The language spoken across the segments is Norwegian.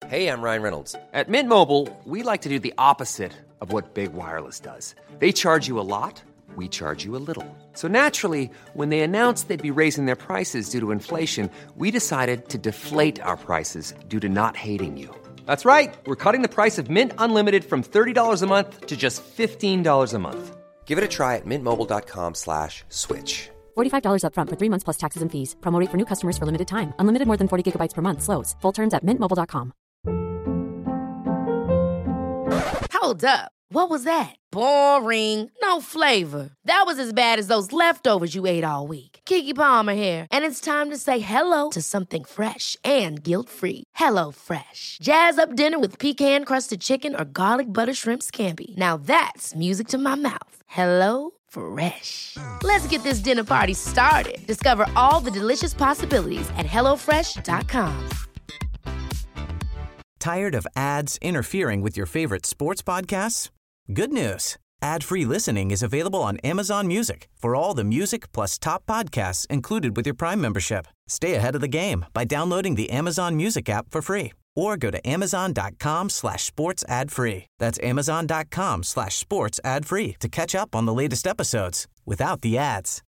Hey, I'm Ryan Reynolds. At Mint Mobile, we like to do the opposite of what Big Wireless does. They charge you a lot, we charge you a little. So naturally, when they announced they'd be raising their prices due to inflation, we decided to deflate our prices due to not hating you. That's right. We're cutting the price of Mint Unlimited from $30 a month to just $15 a month. Give it a try at mintmobile.com/switch. $45 up front for 3 months plus taxes and fees. Promo rate for new customers for limited time. Unlimited more than 40 gigabytes per month. Slows full terms at mintmobile.com. Hold up. What was that? Boring. No flavor. That was as bad as those leftovers you ate all week. Keke Palmer here, and it's time to say hello to something fresh and guilt-free. Hello Fresh. Jazz up dinner with pecan-crusted chicken or garlic butter shrimp scampi. Now that's music to my mouth. Hello Fresh. Let's get this dinner party started. Discover all the delicious possibilities at hellofresh.com. Tired of ads interfering with your favorite sports podcasts? Good news. Ad-free listening is available on Amazon Music for all the music plus top podcasts included with your Prime membership. Stay ahead of the game by downloading the Amazon Music app for free or go to amazon.com/sports ad free. That's amazon.com/sports ad free to catch up on the latest episodes without the ads.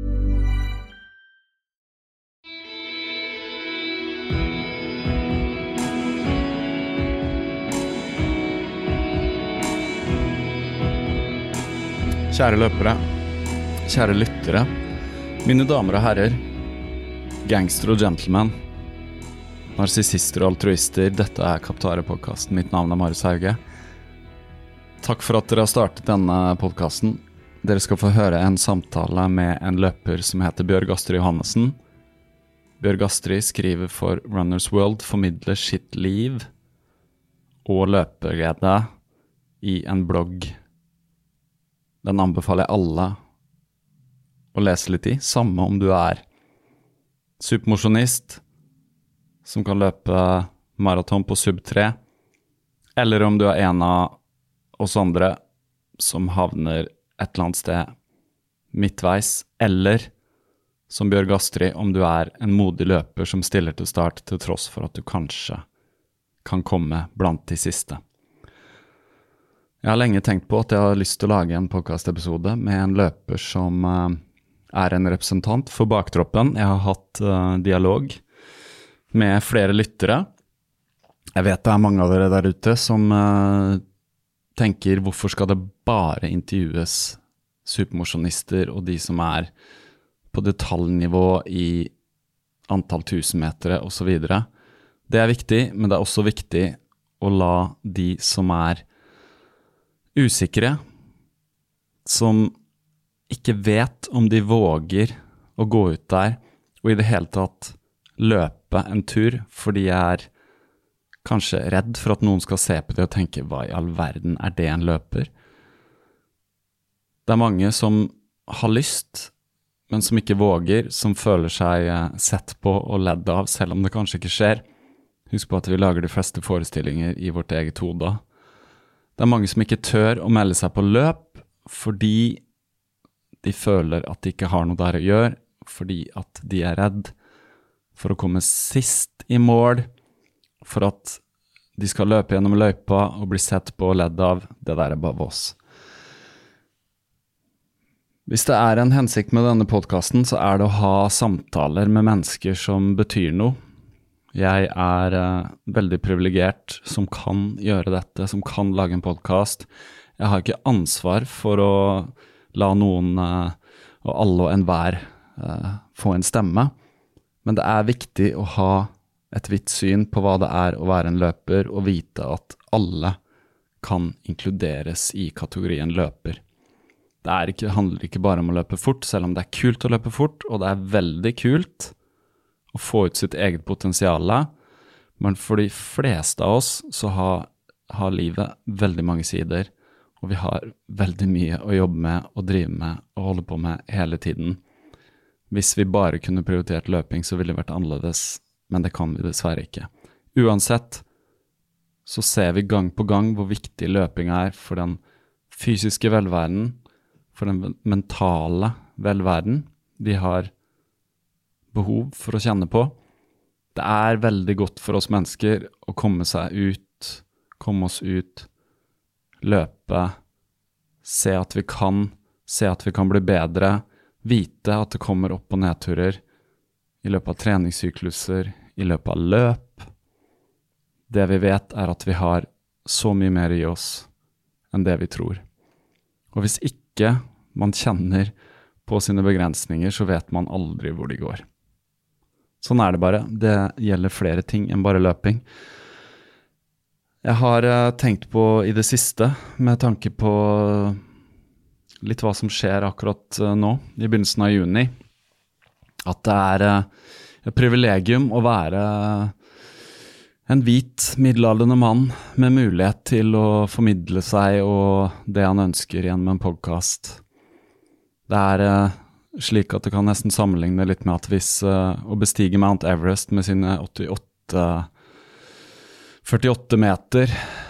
Kjære løpere, kjære lyttere, mine damer og herrer, gangster og gentlemen, narsissister og altruister, dette Kaptare-podcasten, mitt navn Marius Hauge. Takk for at dere har startet denne podcasten. Dere skal få høre en samtale med en løper som heter Bjørg Astrid Johannessen. Bjørg Astrid skriver for Runner's World, formidler sitt liv og løperglede i en blogg. Den anbefaler jeg alle å lese litt i, samme om du supermosjonist som kan løpe maraton på sub 3, eller om du en av oss andre som havner et eller annet sted midtveis, eller som Bjørg Astrid, om du en modig løper som stiller til start til tross for at du kanskje kan komme blant de siste. Jeg har lenge tenkt på at jeg har lyst til å lage en podcast-episode med en løper som en representant for baktroppen. Jeg har hatt dialog med flere lyttere. Jeg vet det mange av dere der ute som tenker hvorfor skal det bare intervjues supermosjonister og de som på detaljnivå i antall 1000 meter og så videre. Det viktig, men det også viktig å la de som usikre, som ikke vet om de våger å gå ut der og i det hele tatt løpe en tur, fordi jeg kanskje redd for at noen skal se på det og tenke, hva i all verden det en løper? Det mange som har lyst, men som ikke våger, som føler seg sett på og ledd av, selv om det kanskje ikke skjer. Husk på at vi lager de fleste forestillinger i vårt eget hode. Det mange som ikke tør å melde seg på løp, fordi de føler at de ikke har noe der å gjøre, fordi at de redd for å komme sist i mål, for at de skal løpe gjennom løypa og bli sett på og ledd av. Det der bare oss. Hvis det en hensikt med denne podcasten, så det å ha samtaler med mennesker som betyr noe. Jeg veldig privilegert som kan gjøre dette, som kan lage en podcast. Jeg har ikke ansvar for å la noen og alle og enhver få en stemme, men det viktig å ha et vidt syn på hva det å være en løper og vite at alle kan inkluderes i kategorien løper. Det handler ikke bare om å løpe fort, selv om det kult å løpe fort, og det veldig kult å få ut sitt eget potensiale, men for de fleste av oss så har livet veldig mange sider, og vi har veldig mye å jobbe med og drive med og holde på med hele tiden. Hvis vi bare kunne prioritert løping så ville det vært annerledes, men det kan vi dessverre ikke. Uansett så ser vi gang på gang hvor viktig løping for den fysiske velværen, for den mentale velværen vi har behov for å kjenne på. Det veldig godt for oss mennesker å komme oss ut, løpe, se at vi kan bli bedre, vite at det kommer opp- og nedturer i løpet av treningssykluser, i løpet av løp. Det vi vet at vi har så mye mer i oss enn det vi tror. Og hvis ikke man kjenner på sine begrensninger, så vet man aldri hvor de går. Sånn det bare. Det gjelder flere ting enn bare løping. Jeg har tenkt på i det siste, med tanke på litt hva som skjer akkurat nå, i begynnelsen av juni, at det et privilegium å være en hvit, middelaldrende mann med mulighet til å formidle seg og det han ønsker gjennom en podcast. Det slik at det kan nesten sammenligne litt med at hvis å bestige Mount Everest med sine 48 meter,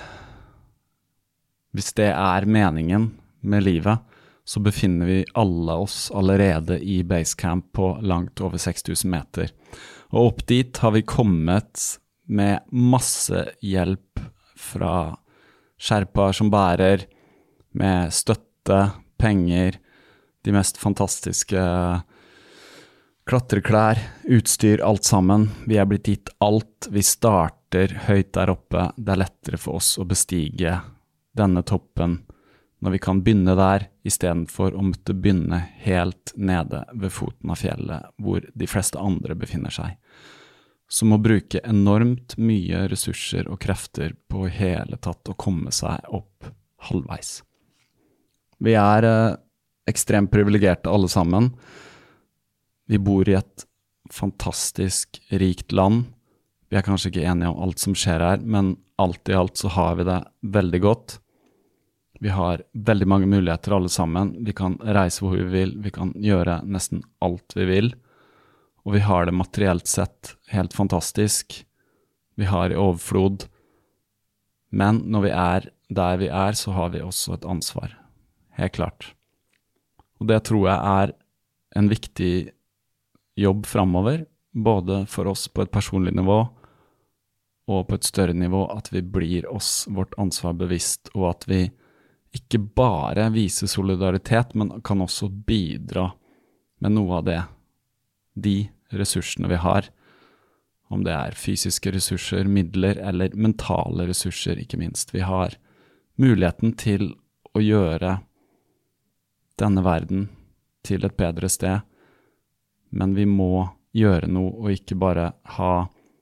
hvis det meningen med livet, så befinner vi alle oss allerede i basecamp på langt over 6000 meter. Og opp dit har vi kommet med masse hjelp fra sherpaer som bærer, med støtte, penger, de mest fantastiske klatreklær, utstyr, alt sammen. Vi blitt gitt alt. Vi starter høyt der oppe. Det lettere for oss å bestige denne toppen når vi kan begynne der, i stedet for å måtte begynne helt nede ved foten av fjellet, hvor de fleste andre befinner seg. Som å bruke enormt mye ressurser og krefter på hele tatt å komme seg opp halvveis. Vi ekstremt privilegerte alle sammen. Vi bor i et fantastisk rikt land. Vi kanskje ikke enige om alt som skjer her, men alt i alt så har vi det veldig godt. Vi har veldig mange muligheter alle sammen. Vi kan reise hvor vi vil, vi kan gjøre nesten alt vi vil. Og vi har det materielt sett helt fantastisk. Vi har i overflod. Men når vi der vi så har vi også et ansvar. Helt klart. Og det tror jeg en viktig jobb fremover, både for oss på et personlig nivå og på et større nivå, at vi blir oss vårt ansvar bevisst, og at vi ikke bare viser solidaritet, men kan også bidra med noe av de ressursene vi har, om det fysiske ressurser, midler eller mentale ressurser, ikke minst. Vi har muligheten til å gjøre denne verden til et bedre sted, men vi må gjøre noe og ikke bare ha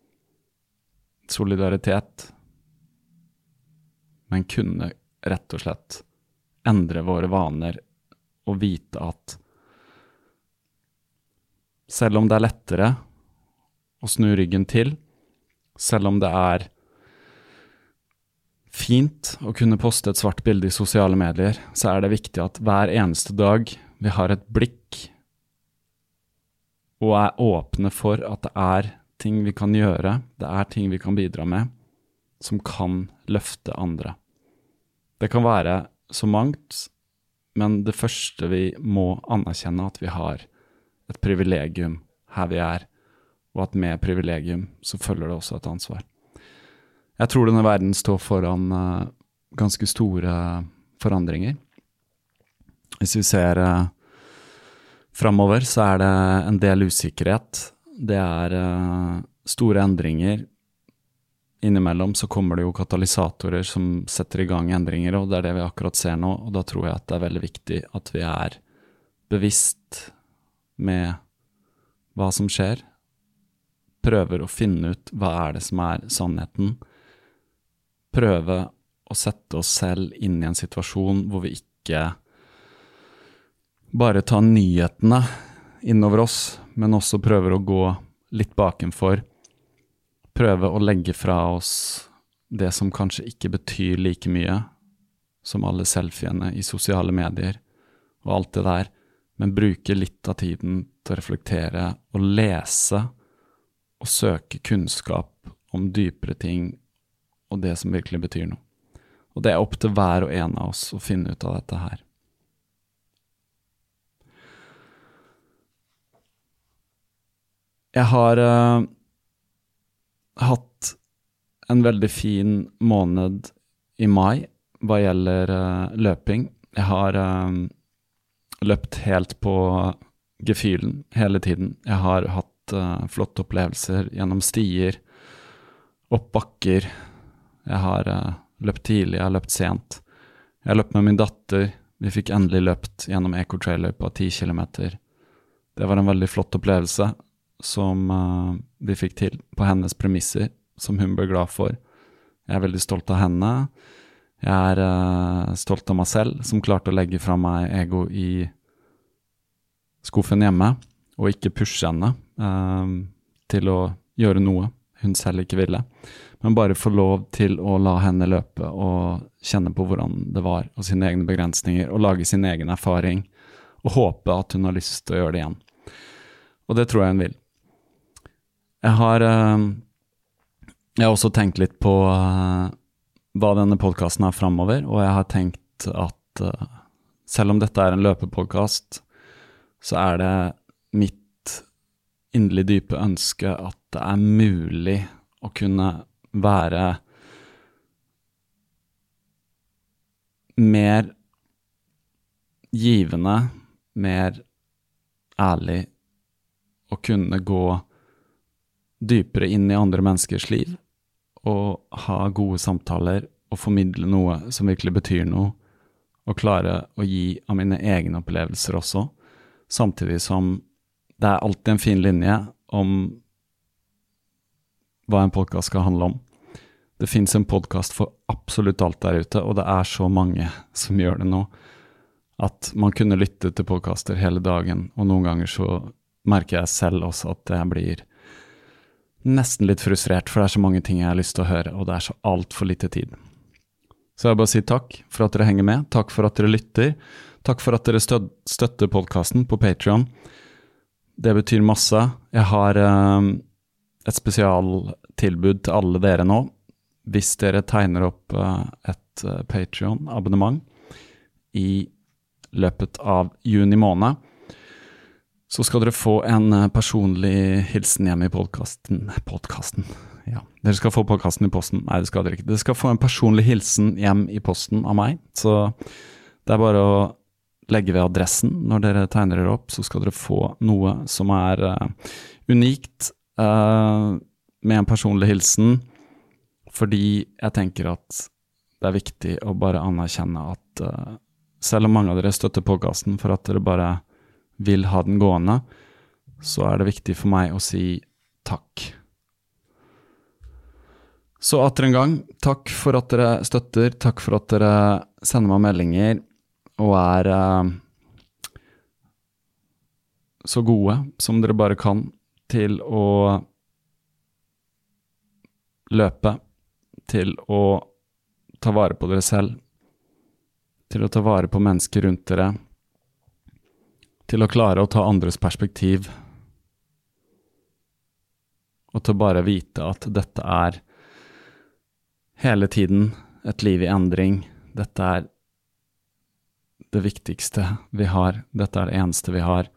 solidaritet, men kunne rett og slett endre våre vaner og vite at selv om det lettere å snu ryggen til, selv om det fint å kunne poste et svart bilde i sosiale medier, så det viktig at hver eneste dag vi har et blikk og åpne for at det ting vi kan gjøre, det ting vi kan bidra med, som kan løfte andre. Det kan være så mangt, men det første vi må anerkjenne at vi har et privilegium her vi og at med privilegium så følger det også et ansvar. Jeg tror denne verden står foran ganske store forandringer. Hvis vi ser fremover, så det en del usikkerhet. Det store endringer. Innimellom så kommer det jo katalysatorer som setter i gang endringer, og det det vi akkurat ser nå, og da tror jeg at det veldig viktig at vi bevisst med hva som skjer, prøver å finne ut hva det som sannheten, prøve å sette oss selv inn i en situasjon hvor vi ikke bare tar nyhetene innover oss, men også prøver å gå litt bakenfor, prøve å legge fra oss det som kanskje ikke betyr like mye som alle selfiene i sosiale medier og alt det der, men bruke litt av tiden til å reflektere og lese og søke kunnskap om dypere ting og det som virkelig betyr noe. Og det opp til hver og en av oss å finne ut av dette her. Jeg har hatt en veldig fin måned i mai hva gjelder løping. Jeg har løpt helt på gefühlen hele tiden. Jeg har hatt flotte opplevelser gjennom stier, opp bakker. Jeg har løpt tidlig, jeg har løpt sent. Jeg har løpt med min datter. Vi fikk endelig løpt gjennom Eco-trailer på 10 kilometer. Det var en veldig flott opplevelse som vi fikk til på hennes premisser, som hun ble glad for. Jeg er veldig stolt av henne. Jeg er stolt av meg selv, som klarte å legge fra meg ego i skuffen hjemme, og ikke pushe henne til å gjøre noe hun selv ikke ville. Men bare få lov til å la henne løpe og kjenne på hvordan det var, og sine egne begrensninger, og lage sin egen erfaring, og håpe at hun har lyst til å gjøre det igjen. Og det tror jeg hun vil. Jeg har også tenkt litt på hva denne podcasten er fremover, og jeg har tenkt at selv om dette er en løpepodcast, så er det mitt inderlig dype ønske at det er mulig å kunne være mer givende, mer ærlig, og kunne gå dypere inn i andre menneskers liv, og ha gode samtaler, og formidle noe som virkelig betyr noe, og klare å gi av mine egne opplevelser også, samtidig som det er alltid en fin linje om hva en podcast skal handle om. Det finnes en podcast for absolutt alt der ute, og det er så mange som gjør det nå, at man kunne lytte til podcaster hele dagen, og noen ganger så merker jeg selv også at jeg blir nesten litt frustrert, for det er så mange ting jeg har lyst til å høre, og det er så alt for lite tid. Så jeg vil bare si takk for at dere henger med, takk for at dere lytter, takk for at dere støtter podcasten på Patreon. Det betyr masse. Jeg har et spesialtilbud til alle dere nå. Hvis dere tegner opp et Patreon-abonnement i løpet av juni måned, så skal dere få en personlig hilsen hjem i podcasten. Ja. Dere skal få podcasten i posten. Nei, det skal dere ikke. Dere skal få en personlig hilsen hjem i posten av meg. Så det er bare å legge ved adressen. Når dere tegner dere opp, så skal dere få noe som er unikt med en personlig hilsen, fordi jeg tenker at det er viktig å bare anerkjenne at selv om mange av dere støtter podcasten for at dere bare vil ha den gående, så er det viktig for meg å si takk. Så atter en gang, takk for at dere støtter, takk for at dere sender meg meldinger, og er så gode som dere bare kan til å løpe, til å ta vare på dere selv, til å ta vare på mennesker rundt dere, til å klare å ta andres perspektiv, og til å bare vite at dette er hele tiden et liv i endring. Dette er det viktigste vi har. Dette er det eneste vi har.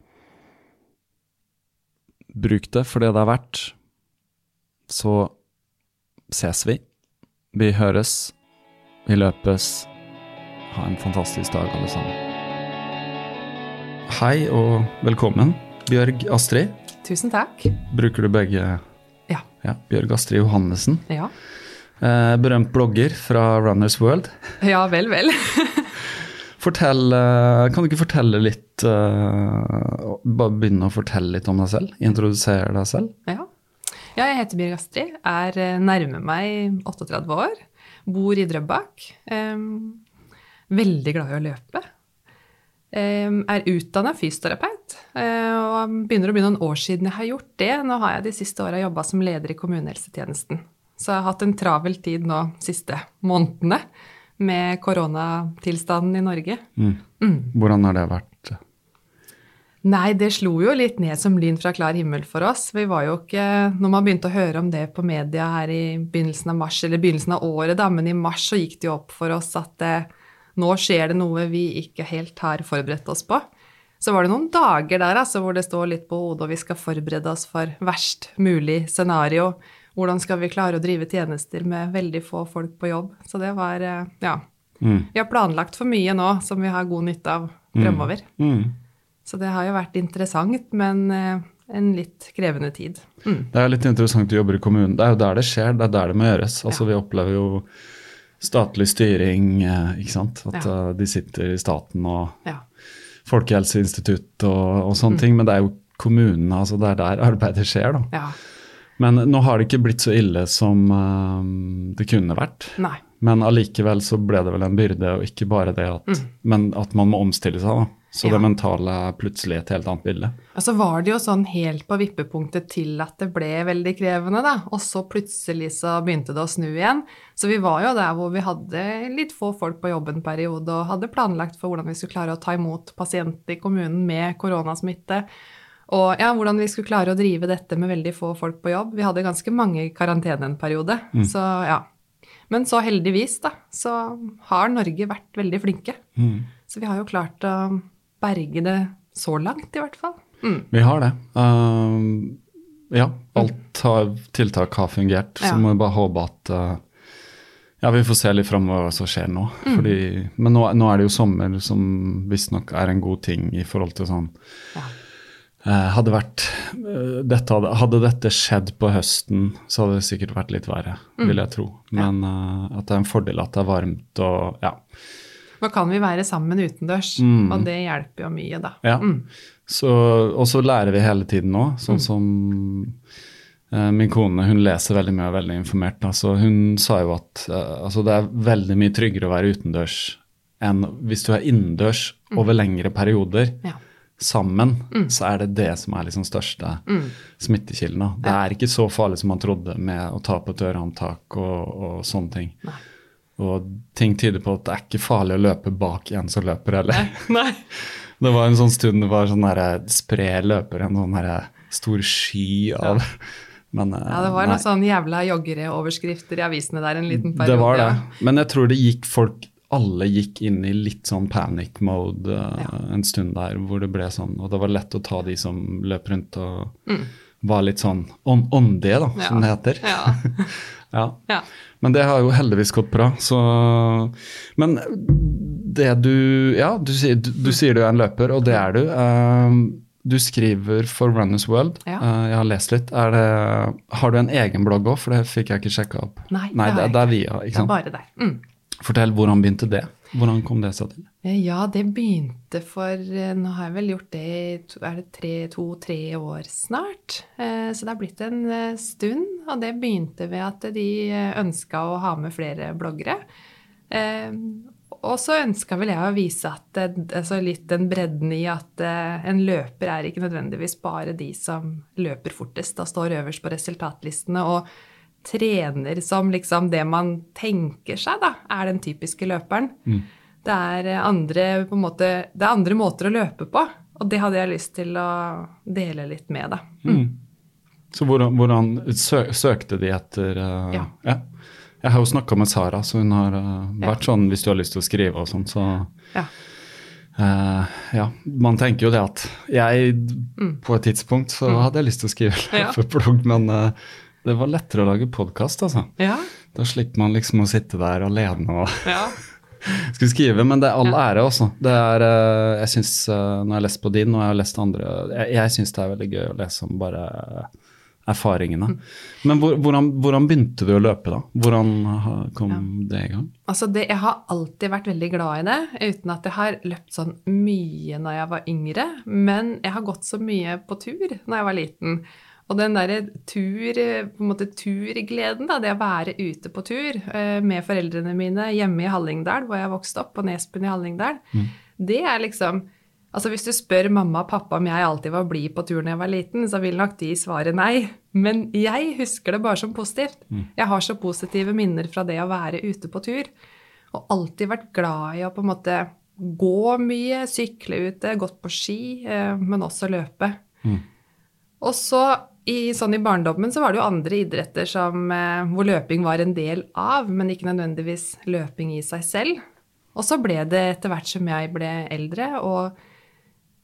Bruk det for det det er verdt. Så ses vi. Vi høres. Vi løpes. Ha en fantastisk dag alle sammen. Hei og velkommen, Bjørg Astrid. Tusen takk. Bruker du begge? Ja, Bjørg Astrid Johannesen. Ja. Berømt blogger fra Runners World. Ja, vel. Kan du ikke fortelle litt, bare begynne å fortelle litt om deg selv, introdusere deg selv? Ja, jeg heter Bjørg Astrid, er nærme meg 38 år, bor i Drøbak, veldig glad i å løpe, er utdannet fysioterapeut, og begynner å bli noen år siden jeg har gjort det. Nå har jeg de siste årene jobbet som leder i kommunehelsetjenesten, så jeg har hatt en travel tid nå siste månedene, med koronatilstanden i Norge. Hvordan har det vært? Nei, det slo jo litt ned som lyn fra klar himmel for oss. Vi var jo ikke, når man begynte å høre om det på media her i begynnelsen av mars, eller begynnelsen av året da, men i mars så gikk det jo opp for oss at nå skjer det noe vi ikke helt har forberedt oss på. Så var det noen dager der altså, hvor det står litt på hodet, og vi skal forberede oss for verst mulig scenario, hvordan skal vi klare å drive tjenester med veldig få folk på jobb. Så det var, ja. Vi har planlagt for mye nå som vi har god nytte av fremover. Så det har jo vært interessant, men en litt krevende tid. Det er litt interessant å jobbe i kommunen. Det er jo der det skjer, det er der det må gjøres. Altså vi opplever jo statlig styring, ikke sant? At de sitter i staten og Folkehelseinstitutt og sånne ting, men det er jo kommunen, altså det er der arbeidet skjer da. Ja. Men nå har det ikke blitt så ille som det kunne vært. Nei. Men allikevel så ble det vel en byrde, og ikke bare det men at man må omstille seg da. Så det mentale er plutselig et helt annet bilde. Og så var det jo sånn helt på vippepunktet til at det ble veldig krevende da, og så plutselig så begynte det å snu igjen. Så vi var jo der hvor vi hadde litt få folk på jobb en periode, og hadde planlagt for hvordan vi skulle klare å ta imot pasienter i kommunen med koronasmitte, og ja, hvordan vi skulle klare å drive dette med veldig få folk på jobb. Vi hadde ganske mange i karantene en periode, så ja. Men så heldigvis da, så har Norge vært veldig flinke. Så vi har jo klart å berge det så langt i hvert fall. Vi har det. Alt tiltak har fungert, så må vi bare håpe at vi får se litt fremover hva som skjer nå. Men nå er det jo sommer som visst nok er en god ting i forhold til sånn. Hadde dette skjedd på høsten, så hadde det sikkert vært litt verre, vil jeg tro. Men at det er en fordel at det er varmt og Nå kan vi være sammen utendørs, og det hjelper jo mye da. Ja, og så lærer vi hele tiden nå, sånn som min kone, hun leser veldig mye og er veldig informert. Altså, hun sa jo at det er veldig mye tryggere å være utendørs enn hvis du er innendørs over lengre perioder. Sammen, så er det som er liksom største smittekilden. Det er ikke så farlig som man trodde med å ta på et ørehåndtak og sånne ting. Nei. Og ting tyder på at det er ikke farlig å løpe bak en som løper, eller? Nei. Det var en sånn stund det var sånn der spred løper, en sånn der stor sky av... Men, det var noen sånn jævla joggere-overskrifter i avisene der en liten periode. Det var det, men jeg tror det gikk alle gikk inn i litt sånn panic mode en stund der, hvor det ble sånn, og det var lett å ta de som løp rundt og var litt sånn åndige da, som det heter. Ja. Men det har jo heldigvis gått bra, så... Men det du sier du er en løper, og det er du. Du skriver for Runners World. Jeg har lest litt. Har du en egen blogg også? For det fikk jeg ikke sjekket opp. Nei, det er via, ikke sant? Det er bare der. Fortell, hvordan begynte det? Hvordan kom det seg til? Ja, det begynte nå har jeg vel gjort det, er det 2-3 år snart. Så det har blitt en stund, og det begynte ved at de ønsket å ha med flere bloggere. Og så ønsket vel jeg å vise at litt den bredden i at en løper er ikke nødvendigvis bare de som løper fortest, da står øverst på resultatlistene, og trener som liksom det man tenker seg da, er den typiske løperen. Det er andre måter å løpe på, og det hadde jeg lyst til å dele litt med da. Så hvordan søkte de etter? Ja. Jeg har jo snakket med Sara, så hun har vært sånn, hvis du har lyst til å skrive og sånn, så... man tenker jo det at jeg på et tidspunkt så hadde jeg lyst til å skrive løpeblogg, men... Det var lettere å lage podcast, altså. Ja. Da slipper man liksom å sitte der alene og skulle skrive, men det er all ære også. Det er, jeg synes, når jeg har lest på din, og jeg har lest andre, jeg synes det er veldig gøy å lese om bare erfaringene. Men hvordan begynte du å løpe da? Hvordan kom det i gang? Altså jeg har alltid vært veldig glad i det, uten at jeg har løpt sånn mye når jeg var yngre, men jeg har gått så mye på tur når jeg var liten. Og den der turgleden da, det å være ute på tur med foreldrene mine hjemme i Hallingdal, hvor jeg vokste opp, på Nesbyen i Hallingdal, det er liksom, altså hvis du spør mamma og pappa om jeg alltid var blid på tur når jeg var liten, så vil nok de svare nei. Men jeg husker det bare som positivt. Jeg har så positive minner fra det å være ute på tur, og alltid vært glad i å på en måte gå mye, sykle ute, gått på ski, men også løpe. Og så i barndommen så var det jo andre idretter hvor løping var en del av, men ikke nødvendigvis løping i seg selv. Og så ble det etter hvert som jeg ble eldre, og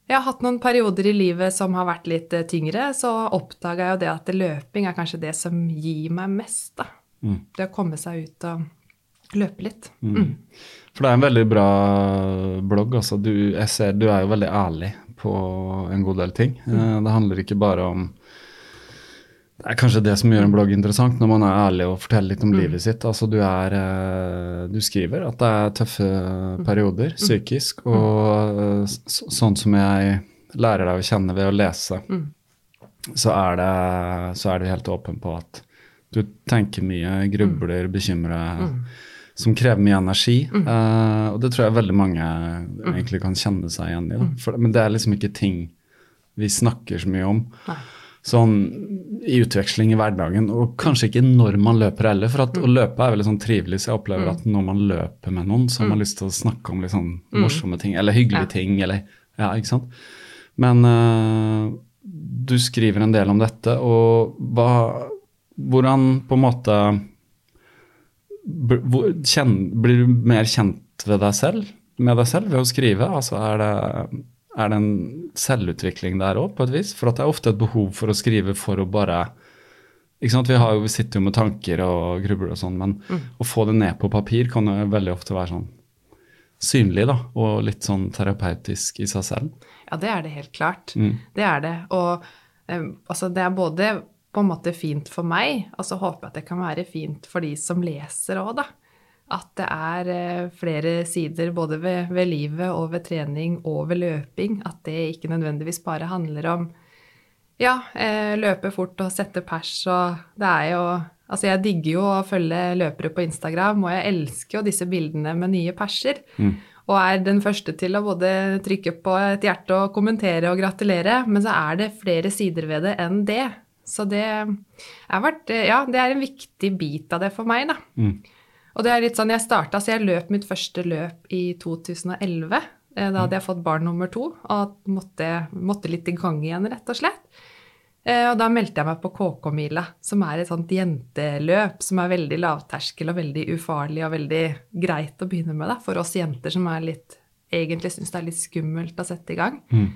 Jeg har hatt noen perioder i livet som har vært litt tyngre, så oppdaget jeg jo det at løping er kanskje det som gir meg mest, da. Det å komme seg ut og løpe litt. For det er en veldig bra blogg, altså. Jeg ser du er jo veldig ærlig på en god del ting. Det handler ikke bare om, det er kanskje det som gjør en blogg interessant, når man er ærlig og forteller litt om livet sitt. Altså du skriver at det er tøffe perioder, psykisk, og sånn som jeg lærer deg å kjenne ved å lese, så er du helt åpen på at du tenker mye, grubler, bekymrer, som krever mye energi, og det tror jeg veldig mange egentlig kan kjenne seg igjen i. Men det er liksom ikke ting vi snakker så mye om. Sånn i utveksling i hverdagen, og kanskje ikke når man løper heller, for at å løpe er veldig sånn trivelig, så jeg opplever at når man løper med noen, så har man lyst til å snakke om litt sånn morsomme ting, eller hyggelige ting, eller, ja, ikke sant? Men du skriver en del om dette, og hvordan på en måte blir du mer kjent med deg selv ved å skrive? Altså er det en selvutvikling der også på et vis? For at det er ofte et behov for å skrive for å bare, ikke sant? Vi sitter jo med tanker og grubler og sånn, men å få det ned på papir kan jo veldig ofte være sånn synlig da, og litt sånn terapeutisk i seg selv. Ja, det er det helt klart. Det er det. Og altså, det er både på en måte fint for meg, og så håper jeg at det kan være fint for de som leser også da. At det er flere sider både ved livet og ved trening og ved løping, at det ikke nødvendigvis bare handler om, ja, løpe fort og sette pers, og det er jo, altså jeg digger jo å følge løpere på Instagram, og jeg elsker jo disse bildene med nye perser, og er den første til å både trykke på et hjerte og kommentere og gratulere, men så er det flere sider ved det enn det. Så det er en viktig bit av det for meg da. Og det er litt sånn, så jeg løp mitt første løp i 2011, da hadde jeg fått barn nummer 2, og måtte litt i gang igjen, rett og slett. Og da meldte jeg meg på KK-mila, som er et sånt jenteløp, som er veldig lavterskel og veldig ufarlig og veldig greit å begynne med da, for oss jenter som egentlig synes det er litt skummelt å sette i gang.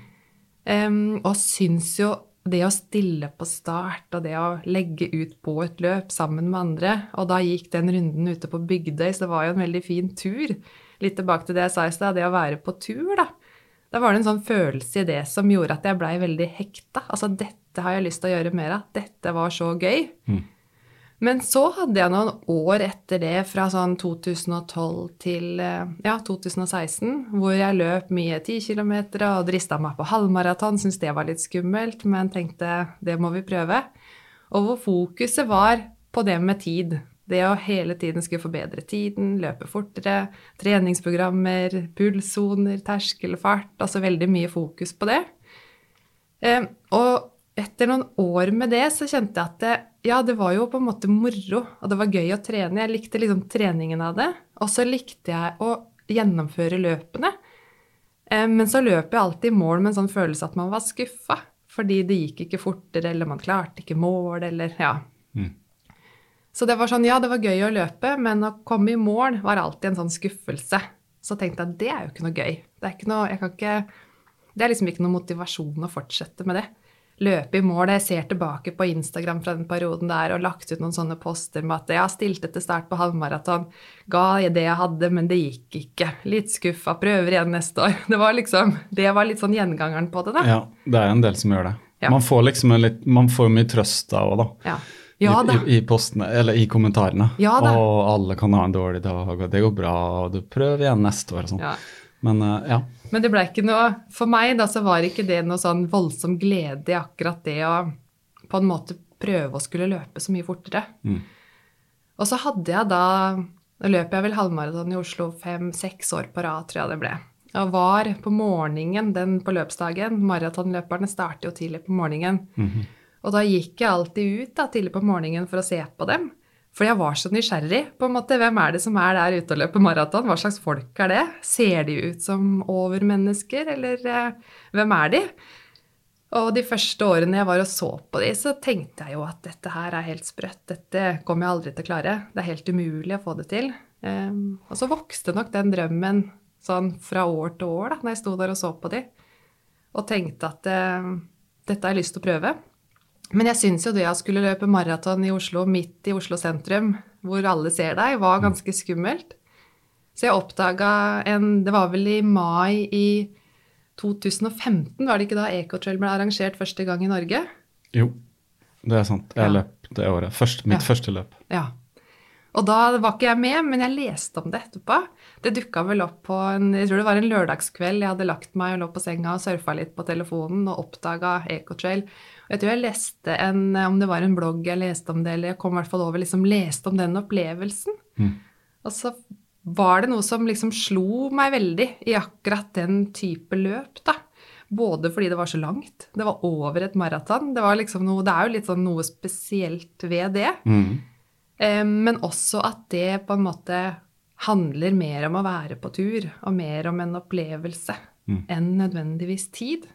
Og synes jo det å stille på start og det å legge ut på et løp sammen med andre, og da gikk den runden ute på Bygdøy, så det var jo en veldig fin tur. Litt tilbake til det jeg sa i sted, det å være på tur da. Da var det en sånn følelse i det som gjorde at jeg ble veldig hekta. Altså dette har jeg lyst til å gjøre mer av, dette var så gøy. Men så hadde jeg noen år etter det, fra sånn 2012 til 2016, hvor jeg løp mye 10 kilometer og dristet meg på halvmaraton, syntes det var litt skummelt, men tenkte det må vi prøve. Og hvor fokuset var på det med tid. Det å hele tiden skulle forbedre tiden, løpe fortere, treningsprogrammer, pulssoner, terskelfart, altså veldig mye fokus på det. Og etter noen år med det, så kjente jeg at det var jo på en måte moro, og det var gøy å trene. Jeg likte liksom treningen av det, og så likte jeg å gjennomføre løpene. Men så løp jeg alltid i mål med en sånn følelse at man var skuffet, fordi det gikk ikke fortere, eller man klarte ikke mål, eller ja. Så det var sånn, det var gøy å løpe, men å komme i mål var alltid en sånn skuffelse. Så tenkte jeg at det er jo ikke noe gøy. Det er ikke noe, det er liksom ikke noe motivasjon å fortsette med det. Løpe i mål. Jeg ser tilbake på Instagram fra den perioden der og lagt ut noen sånne poster med at jeg stilte til start på halvmaraton, ga det jeg hadde, men det gikk ikke. Litt skuffa, prøver igjen neste år. Det var litt sånn gjengangeren på det da. Ja, det er en del som gjør det. Ja. Man får liksom man får mye trøst da også da. Ja da. I postene, eller i kommentarene. Ja da. Og alle kan ha en dårlig dag, og det går bra, og du prøver igjen neste år og sånn. Ja. Men Men det ble ikke noe, for meg da så var ikke det noe sånn voldsom glede i akkurat det å på en måte prøve å skulle løpe så mye fortere. Og så hadde jeg da løp jeg vel halvmaraton i Oslo 5-6 år på rad, tror jeg det ble. Jeg var på morgenen på løpsdagen, maratonløperne starter jo tidlig på morgenen. Og da gikk jeg alltid ut da, tidlig på morgenen for å se på dem. For jeg var så nysgjerrig på en måte. Hvem er det som er der ute og løper maraton? Hva slags folk er det? Ser de ut som overmennesker, eller hvem er de? Og de første årene jeg var og så på de, så tenkte jeg jo at dette her er helt sprøtt. Dette kommer jeg aldri til å klare. Det er helt umulig å få det til. Og så vokste nok den drømmen sånn fra år til år da, når jeg sto der og så på de. og tenkte at dette har jeg lyst til å prøve. Men jeg synes jo det å skulle løpe maraton i Oslo, midt i Oslo sentrum, hvor alle ser deg, var ganske skummelt. Så jeg oppdaget det var vel i mai i 2015, var det ikke da Ecotrail ble arrangert første gang i Norge? Jo, det er sant. Jeg løp det året. Mitt første løp. Ja. Og da var ikke jeg med, men jeg leste om det etterpå. Det dukket vel opp på jeg tror det var en lørdagskveld, jeg hadde lagt meg og lå på senga og surfet litt på telefonen og oppdaget Ecotrail. Og jeg tror jeg leste om det var en blogg jeg leste om det, eller jeg kom i hvert fall over leste om den opplevelsen. Og så var det noe som slo meg veldig i akkurat den type løp da. Både fordi det var så langt, det var over et maraton, det er jo litt sånn noe spesielt ved det. Men også at det på en måte handler mer om å være på tur, og mer om en opplevelse enn nødvendigvis tid.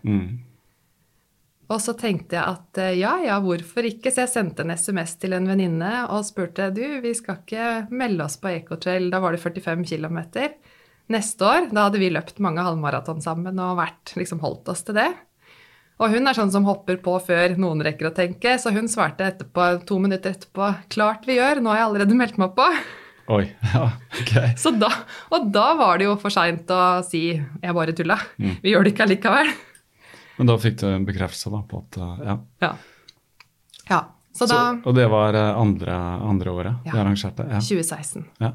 Og så tenkte jeg at ja, hvorfor ikke? Så jeg sendte en SMS til en venninne og spurte, vi skal ikke melde oss på Ecotrail, da var det 45 kilometer. Neste år, da hadde vi løpt mange halvmaraton sammen og holdt oss til det. Og hun er sånn som hopper på før noen rekker å tenke, så hun svarte 2 minutter etterpå, klart vi gjør, nå har jeg allerede meldt meg på. Oi, ja, ok. Og da var det jo for sent å si, jeg bare tulla, vi gjør det ikke allikevel. Men da fikk du en bekreftelse da på at, Ja, så da... Og det var andre året vi arrangerte? Ja, 2016. Ja.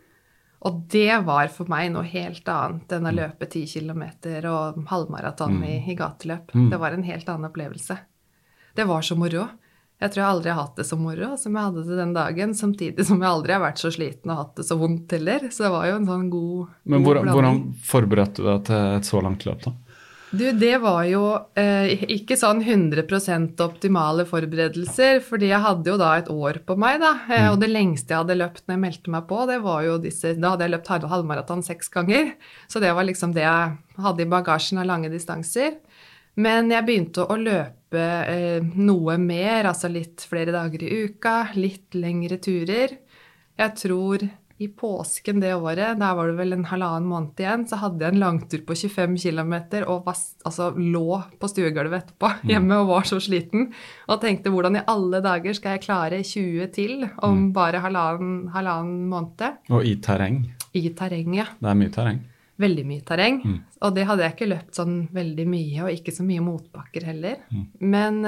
Og det var for meg noe helt annet enn å løpe 10 kilometer og halvmaraton i gateløp. Det var en helt annen opplevelse. Det var så moro. Jeg tror jeg aldri har hatt det så moro som jeg hadde det den dagen, samtidig som jeg aldri har vært så sliten og hatt det så vondt heller. Så det var jo en sånn god Men hvordan forberedte du deg til et så langt løp da? Det var jo ikke sånn 100% optimale forberedelser, fordi jeg hadde jo da et år på meg da, og det lengste jeg hadde løpt når jeg meldte meg på, det var jo da hadde jeg løpt halvmaraton 6 ganger, så det var det jeg hadde i bagasjen av lange distanser. Men jeg begynte å løpe noe mer, altså litt flere dager i uka, litt lengre turer. Jeg tror i påsken det året, der var det vel en 1,5 måned igjen, så hadde jeg en langtur på 25 kilometer og lå på stuegulvet etterpå hjemme og var så sliten. Og tenkte, hvordan i alle dager skal jeg klare 20 til om bare 1,5 måned? Og i terreng? I terreng, ja. Det er mye terreng? Veldig mye terreng. Og det hadde jeg ikke løpt sånn veldig mye, og ikke så mye motbakker heller. Men...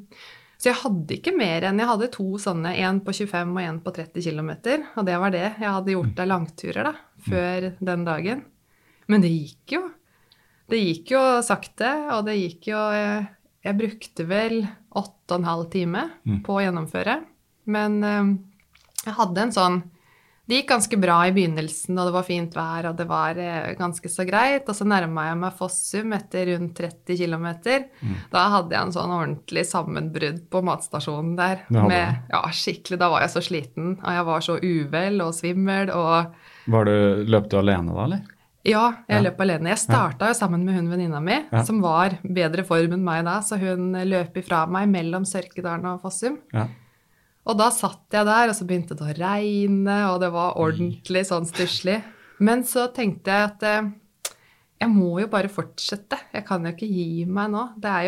Så jeg hadde ikke mer enn, jeg hadde 2 sånne, en på 25 og en på 30 kilometer, og det var det. Jeg hadde gjort av langturer da, før den dagen. Men det gikk jo. Det gikk jo sakte, og det gikk jo, jeg brukte vel 8,5 timer på å gjennomføre. Men jeg hadde en sånn, det gikk ganske bra i begynnelsen, og det var fint vær, og det var ganske så greit. Og så nærmet jeg meg Fossum etter rundt 30 kilometer. Da hadde jeg en sånn ordentlig sammenbrudd på matstasjonen der. Skikkelig, da var jeg så sliten, og jeg var så uvel og svimmel. Og løp du alene da, eller? Ja, jeg løp alene. Jeg startet jo sammen med hun venninna mi, som var bedre form enn meg da, så hun løp ifra meg mellom Sørkedalen og Fossum. Ja. Og da satt jeg der, og så begynte det å regne, og det var ordentlig sånn stusslig. Men så tenkte jeg at jeg må jo bare fortsette. Jeg kan jo ikke gi meg nå.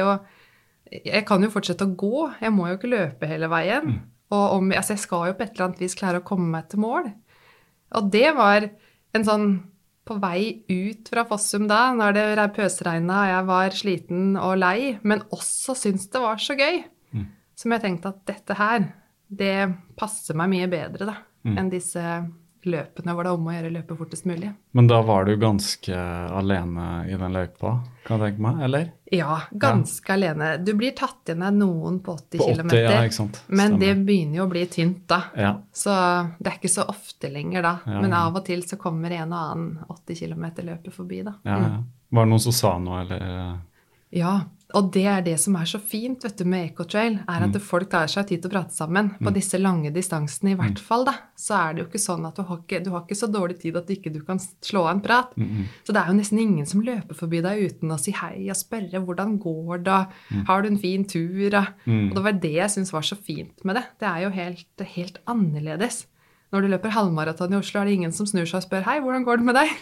Jeg kan jo fortsette å gå. Jeg må jo ikke løpe hele veien. Og jeg skal jo på et eller annet vis klare å komme meg til mål. Og det var en sånn på vei ut fra Fossum da, når det pøsregnet, og jeg var sliten og lei, men også syntes det var så gøy. Som jeg tenkte at dette her, det passer meg mye bedre da, enn disse løpene hvor det om å gjøre løpe fortest mulig. Men da var du ganske alene i den løypa, kan jeg tenke meg, eller? Ja, ganske alene. Du blir tatt igjen av noen på 80 kilometer, ja, ikke sant? Men det begynner jo å bli tynt da. Ja. Så det er ikke så ofte lenger da, men av og til så kommer en og annen 80 kilometer løper forbi da. Ja. Var det noen som sa noe, eller? Ja, og det er det som er så fint, vet du, med Ecotrail, er at folk tar seg tid til å prate sammen. På disse lange distansene i hvert fall da, så er det jo ikke sånn at du har ikke så dårlig tid at ikke du kan slå av en prat. Så det er jo nesten ingen som løper forbi deg uten å si hei og spørre hvordan går det, har du en fin tur? Og det var det jeg synes var så fint med det. Det er jo helt annerledes. Når du løper halvmaraton i Oslo, er det ingen som snur seg og spør hei, hvordan går det med deg?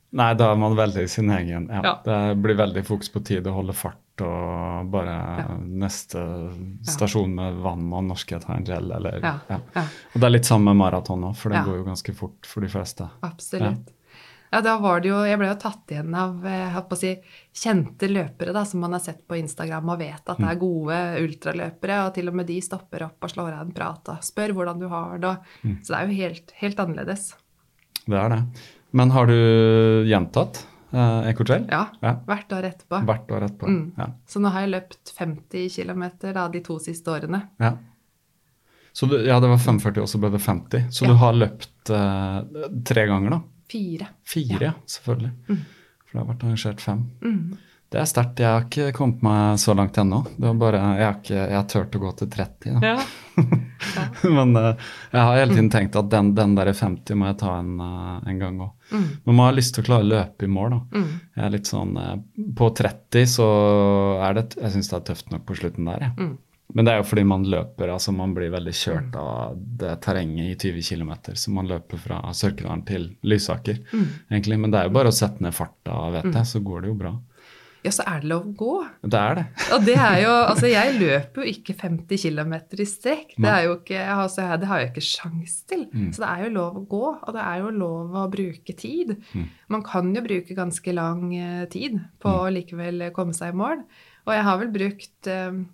Nei, da er man veldig i sin egen. Ja. Ja. Det blir veldig fokus på tid å holde fart, og bare neste stasjon med vann og norskhet har en gel, eller Ja. Og det er litt samme med maraton nå, for det Ja. går jo ganske fort for de fleste. Absolutt. Ja, da var det jo, jeg ble jo tatt igjen av, jeg holdt på å si, kjente løpere da, som man har sett på Instagram og vet at det er gode ultraløpere, og til og med de stopper opp og slår av en prat og spør hvordan du har det. Så det er jo helt annerledes. Det er det. Men har du gjentatt EcoTrail? Ja, hvert år etterpå. Hvert år etterpå, ja. Så nå har jeg løpt 50 kilometer da, de 2 siste årene. Ja. Så det var 45, og så ble det 50. Så du har løpt 3 ganger da? 4. 4, ja, selvfølgelig. For det har vært arrangert 5. Det er sterkt. Jeg har ikke kommet meg så langt ennå. Det var bare, jeg har tørt å gå til 30. Da. Ja. Men jeg har hele tiden tenkt at den der 50 må jeg ta en gang også. Men man har lyst til å klare å løpe i mål da. Jeg er litt sånn, på 30 så er det, jeg synes det er tøft nok på slutten der, ja. Men det er jo fordi man løper, altså man blir veldig kjørt av det terrenget i 20 kilometer, så man løper fra Sørkedalen til Lysaker, egentlig. Men det er jo bare å sette ned farta, vet jeg, så går det jo bra. Ja, så er det lov å gå. Det er det. Og det er jo, altså jeg løper jo ikke 50 kilometer i strekk. Det er jo ikke, altså det har jeg ikke sjans til. Så det er jo lov å gå, og det er jo lov å bruke tid. Man kan jo bruke ganske lang tid på å likevel komme seg i mål. Og jeg har vel brukt,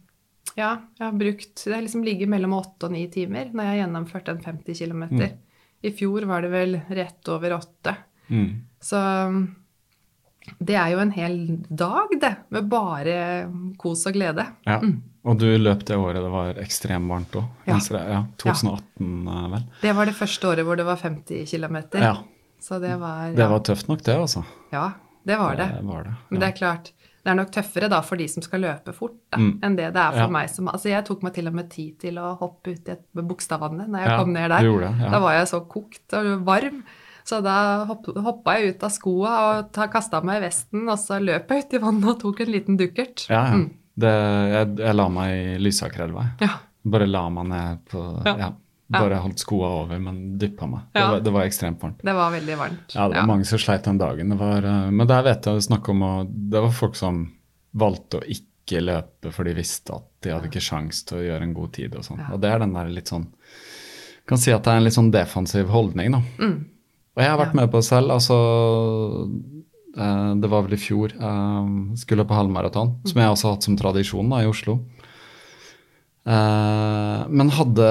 det har liksom ligget mellom 8 og 9 timer når jeg har gjennomført en 50 kilometer. I fjor var det vel rett over 8. Så det er jo en hel dag, det, med bare kos og glede. Ja, og du løp det året det var ekstremt varmt også. Ja. 2018 vel. Det var det første året hvor det var 50 kilometer. Ja. Så det var... Det var tøft nok det, altså. Ja, det var det. Men det er klart, det er nok tøffere da for de som skal løpe fort da, enn det er for meg som... Altså jeg tok meg til og med tid til å hoppe ut i et Bogstadvannet når jeg kom ned der. Du gjorde det, Da var jeg så kokt og varm. Så da hoppet jeg ut av skoa og kastet meg i vesten, og så løp jeg ut i vannet og tok en liten dukkert. Ja. Jeg la meg i Lysakerelva. Ja. Bare la meg ned på... Bare holdt skoa over, men dyppet meg. Det var ekstremt varmt. Det var veldig varmt. Ja, det var mange som sleit den dagen. Men der vet jeg snakk om, det var folk som valgte å ikke løpe, for de visste at de hadde ikke sjans til å gjøre en god tid og sånn. Og det er den der litt sånn, kan si at det er en litt sånn defensiv holdning da. Og jeg har vært med på det selv, altså det var vel i fjor, skulle på halvmaraton, som jeg også har hatt som tradisjon da, i Oslo. Men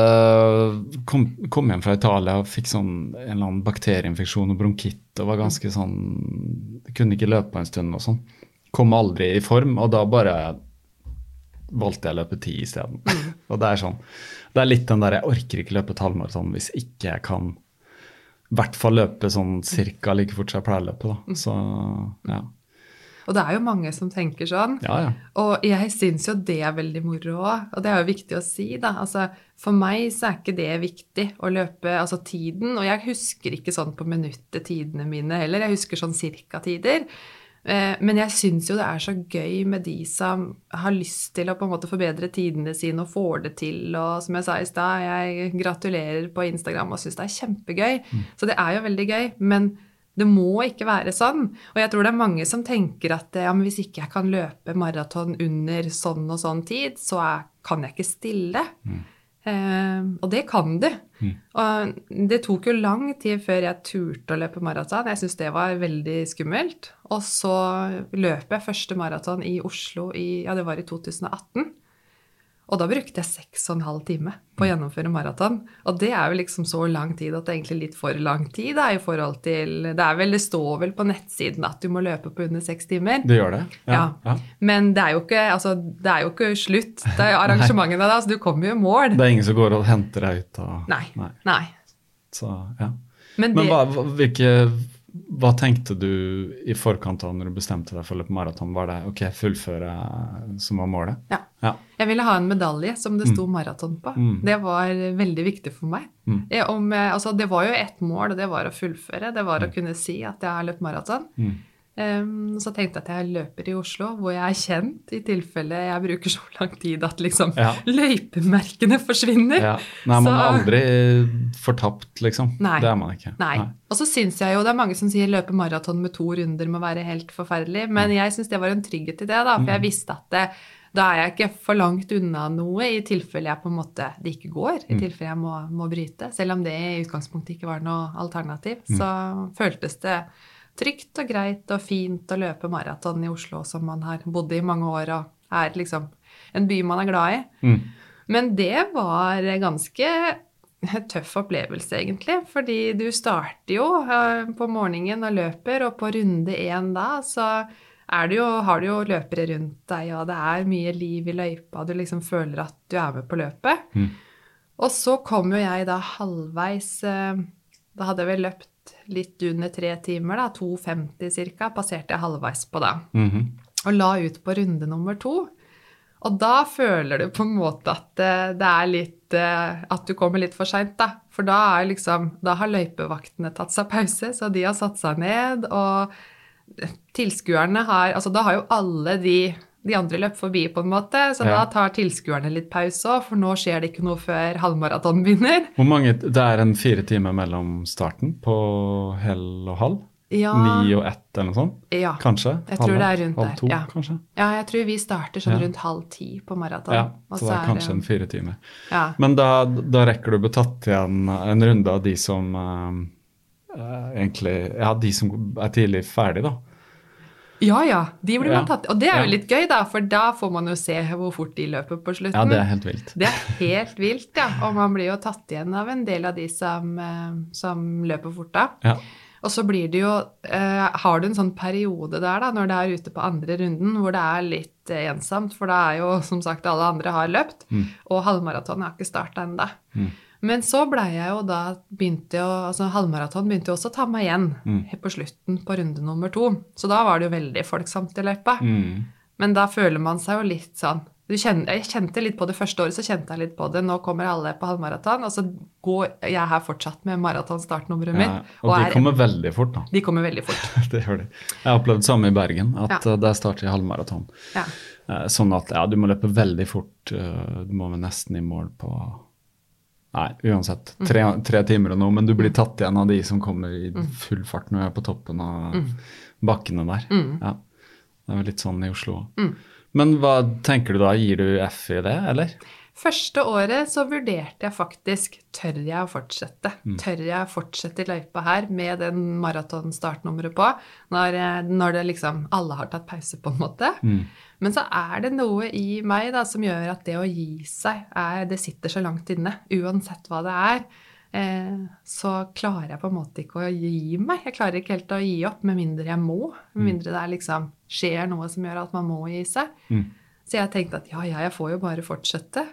kom hjem fra Italia og fikk sånn en eller annen bakterieinfeksjon og bronkitt og var ganske sånn, kunne ikke løpe på en stund og sånn. Kom aldri i form, og da bare valgte jeg å løpe 10 i stedet. Og det er sånn, det er litt den der, jeg orker ikke løpe et halvmaraton hvis ikke jeg kan i hvert fall løpe sånn cirka like fort som jeg pleier å løpe da. Så, ja. Og det er jo mange som tenker sånn, og jeg synes jo det er veldig moro også, og det er jo viktig å si da, altså for meg så er ikke det viktig å løpe, altså tiden, og jeg husker ikke sånn på minuttetidene mine heller, jeg husker sånn cirka tider, men jeg synes jo det er så gøy med de som har lyst til å på en måte forbedre tidene sine og får det til, og som jeg sa i sted, jeg gratulerer på Instagram og synes det er kjempegøy, så det er jo veldig gøy, men det må ikke være sånn, og jeg tror det er mange som tenker at ja, men hvis ikke jeg kan løpe maraton under sånn og sånn tid, så kan jeg ikke stille. Og det kan du. Og det tok jo lang tid før jeg turte å løpe maraton. Jeg synes det var veldig skummelt. Og så løp jeg første maraton i Oslo det var i 2018. Og da brukte jeg 6,5 timer på å gjennomføre maraton. Og det er jo liksom så lang tid at det er egentlig litt for lang tid da, i forhold til, det står vel på nettsiden at du må løpe på under 6 timer. Det gjør det, ja. Men det er jo ikke slutt. Det er arrangementene da, så du kommer jo i mål. Det er ingen som går og henter deg ut. Nei. Så, ja. Men hva tenkte du i forkant av når du bestemte deg for å løpe maraton? Var det, ok, fullføre som var målet? Ja. Jeg ville ha en medalje som det sto maraton på. Det var veldig viktig for meg. Det var jo et mål, og det var å fullføre. Det var å kunne si at jeg har løpt maraton. Så tenkte jeg at jeg løper i Oslo, hvor jeg kjent i tilfelle jeg bruker så lang tid at liksom løypemerkene forsvinner. Ja. Nei, man er aldri fortapt, liksom. Nei. Det er man ikke. Nei. Og så synes jeg jo, det er mange som sier løpe maraton med 2 runder må være helt forferdelig, men jeg synes det var en trygghet i det, da, for jeg visste at da er jeg ikke for langt unna noe i tilfelle jeg på en måte, det ikke går, i tilfelle jeg må bryte. Selv om det i utgangspunktet ikke var noe alternativ, så føltes det trygt og greit og fint å løpe maraton i Oslo, som man har bodd i mange år og er liksom en by man er glad i. Men det var ganske tøff opplevelse egentlig, fordi du starter jo på morgenen og løper, og på runde 1 da, så har du jo løpere rundt deg, og det er mye liv i løypa, du liksom føler at du er med på løpet. Og så kom jo jeg da halvveis, da hadde jeg vel løpt litt under 3 timer, da, 2,50 cirka, passerte jeg halvveis på da. Og la ut på runde nummer 2. Og da føler du på en måte at det er litt, at du kommer litt for sent da. For da har løypevaktene tatt seg pause, så de har satt seg ned, og tilskuerne da har jo alle de andre løp forbi på en måte, så da tar tilskuerne litt pause også, for nå skjer det ikke noe før halvmaraton begynner. Hvor mange, det er 4 timer mellom starten på hel og halv? 9 og 1 eller noe sånt? Ja. Kanskje? Jeg tror det er rundt halv 2, der. Kanskje? Ja, jeg tror vi starter sånn rundt 9:30 på maraton. Ja, så det er kanskje 4 timer. Ja. Men da rekker du betatt igjen en runde av de som egentlig, de som er tidlig ferdig da. Ja, de blir man tatt. Og det er jo litt gøy da, for da får man jo se hvor fort de løper på slutten. Ja, det er helt vilt. Det er helt vilt, ja. Og man blir jo tatt igjen av en del av de som løper fort da. Ja. Og så blir det jo, har du en sånn periode der da, når det er ute på andre runden, hvor det er litt ensomt, for da er jo, som sagt, alle andre har løpt, og halvmaraton har ikke startet enda. Men så ble jeg jo da, halvmaraton begynte jo også å ta meg igjen på slutten på runde nummer 2. Så da var det jo veldig folksomt i løypa. Men da føler man seg jo litt sånn, jeg kjente litt på det første året, så kjente jeg litt på det. Nå kommer alle på halvmaraton, og så går jeg her fortsatt med maratonstartnummeret mitt. Og de kommer veldig fort da. De kommer veldig fort. Det gjør de. Jeg har opplevd samme i Bergen, at der starter jeg halvmaraton. Ja. Sånn at, du må løpe veldig fort, du må vel nesten i mål på... Nei, uansett. 3 timer og noe, men du blir tatt igjen av de som kommer i full fart når jeg er på toppen av bakkene der. Ja, det er jo litt sånn i Oslo. Men hva tenker du da? Gir du F i det, eller? Første året så vurderte jeg faktisk, tør jeg å fortsette? Tør jeg å fortsette i løypa her med den maratonstartnummeret på, når det liksom alle har tatt pause på en måte? Men så er det noe i meg da, som gjør at det å gi seg, det sitter så langt inne, uansett hva det er. Så klarer jeg på en måte ikke å gi meg. Jeg klarer ikke helt å gi opp, med mindre jeg må. Med mindre det liksom skjer noe som gjør at man må gi seg. Så jeg tenkte at jeg får jo bare fortsette.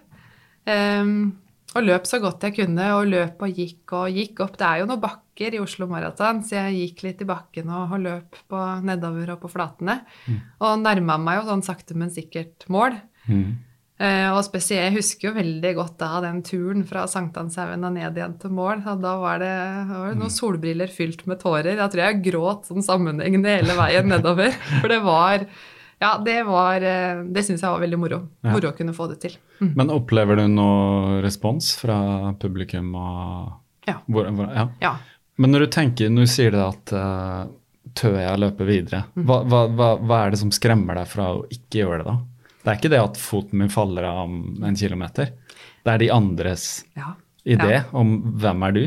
Og løp så godt jeg kunne, og løp og gikk opp. Det er jo noen bakker i Oslo Maraton, så jeg gikk litt i bakken og løp nedover og på flatene. Og nærmet meg jo sånn sakte, men sikkert mål. Og spesielt, jeg husker jo veldig godt da den turen fra Sankthanshaugen og ned igjen til mål. Og da var det noen solbriller fylt med tårer. Jeg tror jeg gråt sånn sammenhengende hele veien nedover. For det var... Ja, det synes jeg var veldig moro. Moro å kunne få det til. Men opplever du noe respons fra publikum? Ja. Ja. Men når du sier det at tør jeg løpe videre, hva er det som skremmer deg fra å ikke gjøre det da? Det er ikke det at foten min faller av 1 kilometer. Det er de andres idé om hvem er du?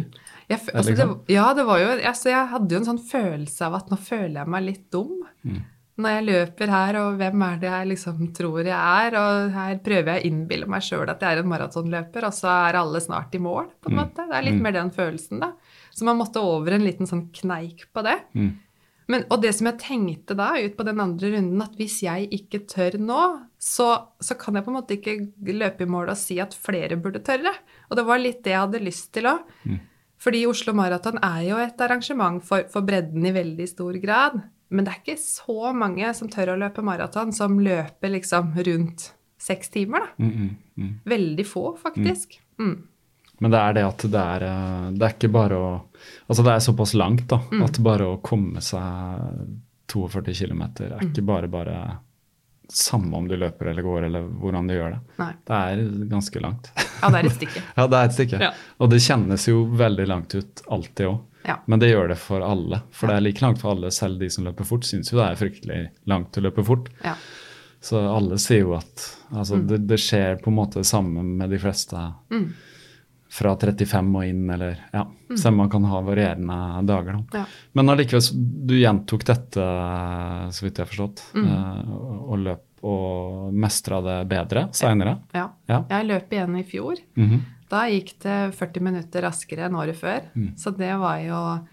Det var jo, jeg hadde jo en sånn følelse av at nå føler jeg meg litt dum. Når jeg løper her, og hvem er det jeg liksom tror jeg er, og her prøver jeg å innbille meg selv at jeg er en maratonløper, og så er alle snart i mål, på en måte. Det er litt mer den følelsen da. Så man måtte over en liten sånn kneik på det. Og det som jeg tenkte da, ut på den andre runden, at hvis jeg ikke tør nå, så kan jeg på en måte ikke løpe i mål og si at flere burde tørre. Og det var litt det jeg hadde lyst til også. Fordi Oslo Maraton er jo et arrangement for bredden i veldig stor grad. Men det er ikke så mange som tør å løpe maraton som løper liksom rundt 6 timer da. Veldig få, faktisk. Men det er det at det er ikke bare å... Altså det er såpass langt da, at bare å komme seg 42 kilometer ikke bare samme om du løper eller går, eller hvordan du gjør det. Nei. Det ganske langt. Ja, det et stykke. Ja, det et stykke. Ja. Og det kjennes jo veldig langt ut alltid også. Ja. Men det gjør det for alle. For det like langt for alle, selv de som løper fort, synes jo det fryktelig langt å løpe fort. Ja. Så alle sier jo at altså, det skjer på en måte det samme med de fleste fra 35 og inn, eller selv om man kan ha varierende dager. Da. Ja. Men allikevel, du gjentok dette, så vidt jeg har forstått, og løp og mestret det bedre senere. Ja. Jeg løp igjen i fjor. Da gikk det 40 minutter raskere enn året før, så det var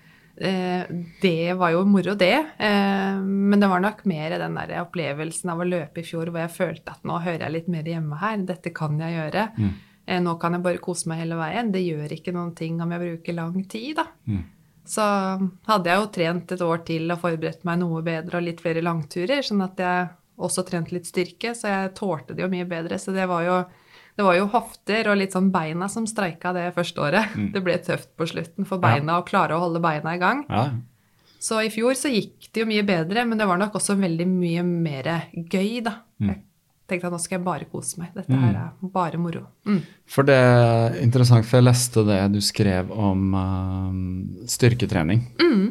jo moro det. Men det var nok mer den der opplevelsen av å løpe i fjor, hvor jeg følte at nå hører jeg litt mer hjemme her, dette kan jeg gjøre. Nå kan jeg bare kose meg hele veien. Det gjør ikke noen ting om jeg bruker lang tid, da. Så hadde jeg jo trent et år til og forberedt meg noe bedre og litt flere langturer, sånn at jeg også trente litt styrke, så jeg tålte det jo mye bedre. Så det var jo hofter og litt sånn beina som streika det første året. Det ble tøft på slutten for beina å klare å holde beina i gang. Ja. Så i fjor så gikk det jo mye bedre, men det var nok også veldig mye mer gøy, da. Jeg tenkte at nå skal jeg bare kose meg. Dette her bare moro. For det interessant, for jeg leste det du skrev om styrketrening.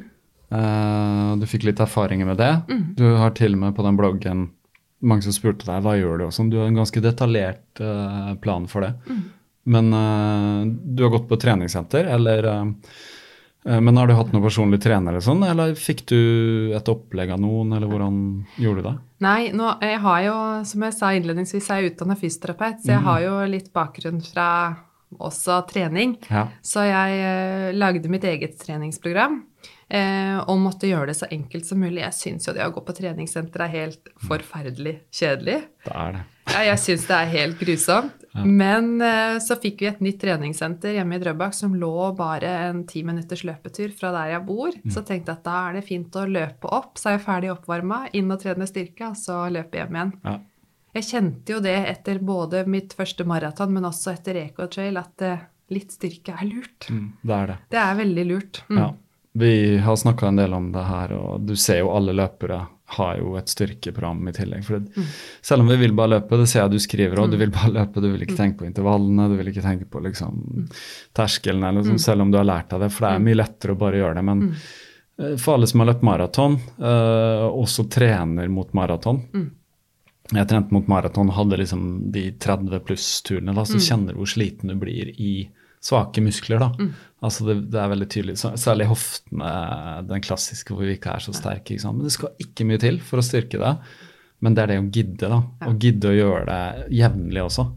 Du fikk litt erfaringer med det. Du har til og med på den bloggen mange som spurte deg, hva gjør du? Og sånn. Du har en ganske detaljert plan for det. Men du har gått på treningssenter, men har du hatt noen personlig trener eller sånn, eller fikk du et opplegg av noen, eller hvordan gjorde du det? Nei, jeg har jo, som jeg sa innledningsvis, jeg utdannet fysioterapeut, så jeg har jo litt bakgrunn fra også trening. Ja. Så jeg lagde mitt eget treningsprogram, og måtte gjøre det så enkelt som mulig. Jeg synes jo det å gå på treningssenter helt forferdelig kjedelig. Det det. Ja, jeg synes det helt grusomt. Ja. Men så fikk vi et nytt treningssenter hjemme i Drøbak som lå bare en 10 minutters løpetur fra der jeg bor. Så tenkte jeg at da det fint å løpe opp, så jeg ferdig oppvarmet, inn og trene styrke, og så løpe hjem igjen. Ja. Jeg kjente jo det etter både mitt første maraton, men også etter Eco Trail, at litt styrke lurt. Det det. Det veldig lurt. Ja. Vi har snakket en del om det her, og du ser jo alle løpere har jo et styrkeprogram i tillegg. For selv om vi vil bare løpe, det ser jeg du skriver, og du vil bare løpe, du vil ikke tenke på intervallene, du vil ikke tenke på liksom, terskelen, eller sånn, selv om du har lært av det, for det mye lettere å bare gjøre det. Men for alle som har løpt maraton, også trener mot maraton. Jeg trente mot maraton, hadde liksom de 30 pluss turene, da, så kjenner du hvor sliten du blir i svake muskler da. Altså det veldig tydelig, særlig hoftene, den klassiske hvor vi ikke så sterke, ikke sant? Men det skal ikke mye til for å styrke det, men det det å gidde da, og gidde å gjøre det jevnlig også.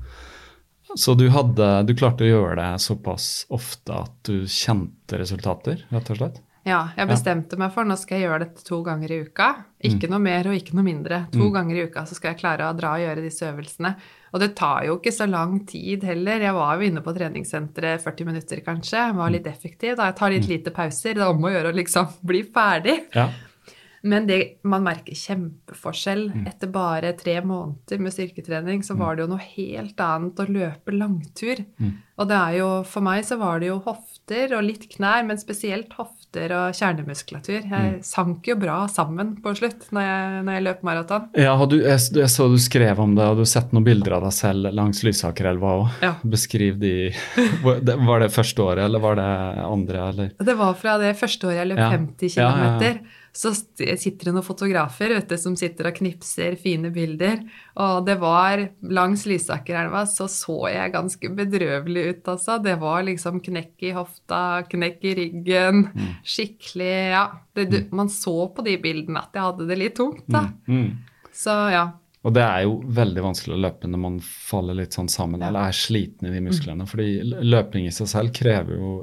Så du klarte å gjøre det såpass ofte at du kjente resultater, rett og slett? Ja, jeg bestemte meg for, nå skal jeg gjøre dette 2 ganger i uka. Ikke noe mer og ikke noe mindre. 2 ganger i uka så skal jeg klare å dra og gjøre disse øvelsene. Og det tar jo ikke så lang tid heller. Jeg var jo inne på treningssenteret 40 minutter kanskje. Jeg var litt effektiv da. Jeg tar litt lite pauser. Det om å gjøre å liksom bli ferdig. Ja. Men man merker kjempeforskjell. Etter bare 3 måneder med styrketrening så var det jo noe helt annet å løpe langtur. Og det jo, for meg så var det jo hofter og litt knær, men spesielt hofter og kjernemuskulatur. Jeg sank jo bra sammen på slutt når jeg løp maraton. Ja, jeg så du skrev om det, og du har sett noen bilder av deg selv langs Lysakerelva også. Ja. Beskriv de. Var det første året, eller var det andre? Eller? Det var fra det første året jeg løp 50 kilometer. Ja. Så sitter det noen fotografer som sitter og knipser fine bilder, og det var langs Lysakerelva så jeg ganske bedrøvelig ut altså. Det var liksom knekk i hofta, knekk i ryggen, skikkelig, ja. Man så på de bildene at jeg hadde det litt tungt da. Så ja. Og det jo veldig vanskelig å løpe når man faller litt sånn sammen, eller sliten i de musklene, fordi løping i seg selv krever jo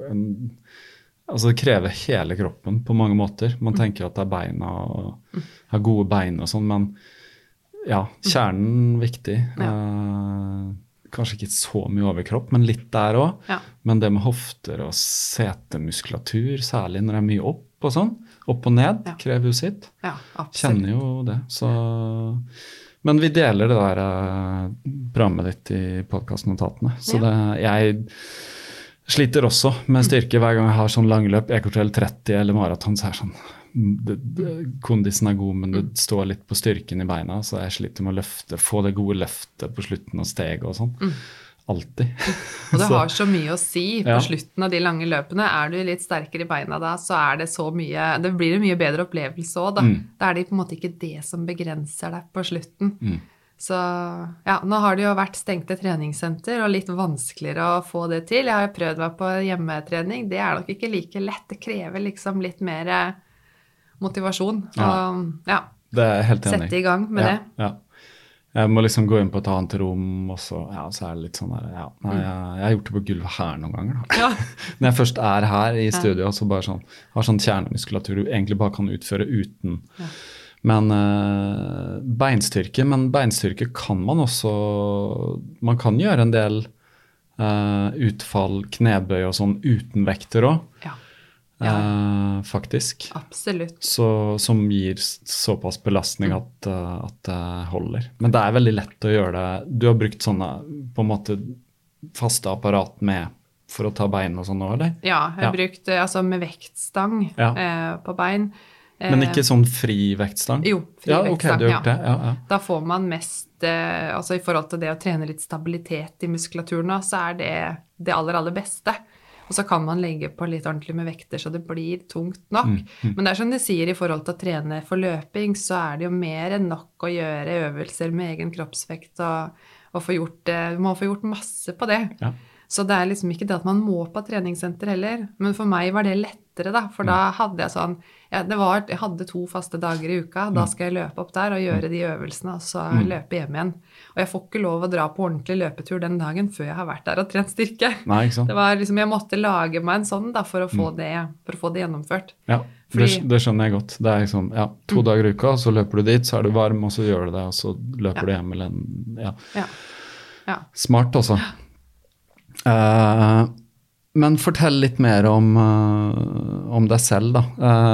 det krever hele kroppen på mange måter. Man tenker at det beina og har gode bein og sånn, men ja, kjernen viktig. Ja. Kanskje ikke så mye overkropp, men litt der også. Ja. Men det med hofter og setemuskulatur, særlig når det mye opp og sånn, opp og ned, krever jo sitt. Ja, absolutt. Kjenner jo det, så... Men vi deler det der programmet ditt i podcastnotatene, så jeg sliter også med styrke hver gang jeg har sånn langløp, Eco Trail 30 eller maraton, så sånn kondisen god, men det står litt på styrken i beina, så jeg sliter med å løfte, få det gode løftet på slutten av steget og sånn. Alltid. Og det har så mye å si på slutten av de lange løpene. Er du litt sterkere i beina da, så er det så mye, det blir en mye bedre opplevelse også da. Da er det på en måte ikke det som begrenser deg på slutten. Så ja, nå har det jo vært stengte treningssenter og litt vanskeligere å få det til. Jeg har jo prøvd meg på hjemmetrening. Det er nok ikke like lett. Det krever liksom litt mer motivasjon. Og, det er jeg helt enig. Sette i gang med det. Ja. Jeg må liksom gå inn på et annet rom, og så er det litt sånn der, jeg har gjort det på gulvet her noen ganger da. Når jeg først er her i studio, så bare sånn, har sånn kjernemuskulatur du egentlig bare kan utføre uten. Men beinstyrke kan man også, man kan gjøre en del utfall, knebøy og sånn uten vekter også. Faktisk. Absolutt. Som gir såpass belastning at det holder. Men det er veldig lett å gjøre det. Du har brukt sånne på en måte faste apparat med for å ta bein og sånn nå, eller? Ja, jeg har brukt altså med vektstang på bein. Men ikke sånn fri vektstang? Jo, fri vektstang, ok, du har gjort det. Ja. Da får man mest, altså i forhold til det å trene litt stabilitet i muskulaturen, så er det aller, aller beste. Og så kan man legge på litt ordentlig med vekter, så det blir tungt nok. Men det er som de sier, i forhold til å trene for løping, så er det jo mer enn nok å gjøre øvelser med egen kroppsvekt, og få gjort det. Du må få gjort masse på det. Ja. Så det er liksom ikke det at man må på treningssenter heller. Men for meg var det lettere da, for da hadde jeg sånn, jeg hadde 2 faste dager i uka, da skal jeg løpe opp der og gjøre de øvelsene, og så løpe hjem igjen. Og jeg får ikke lov å dra på ordentlig løpetur den dagen før jeg har vært der og trent styrke. Nei, ikke sant? Det var liksom, jeg måtte lage meg en sånn da, for å få det gjennomført. Ja, det skjønner jeg godt. Det er liksom, 2 dager i uka, så løper du dit, så er du varm, og så gjør du det, og så løper du hjem, eller smart også. Men fortell litt mer om deg selv da.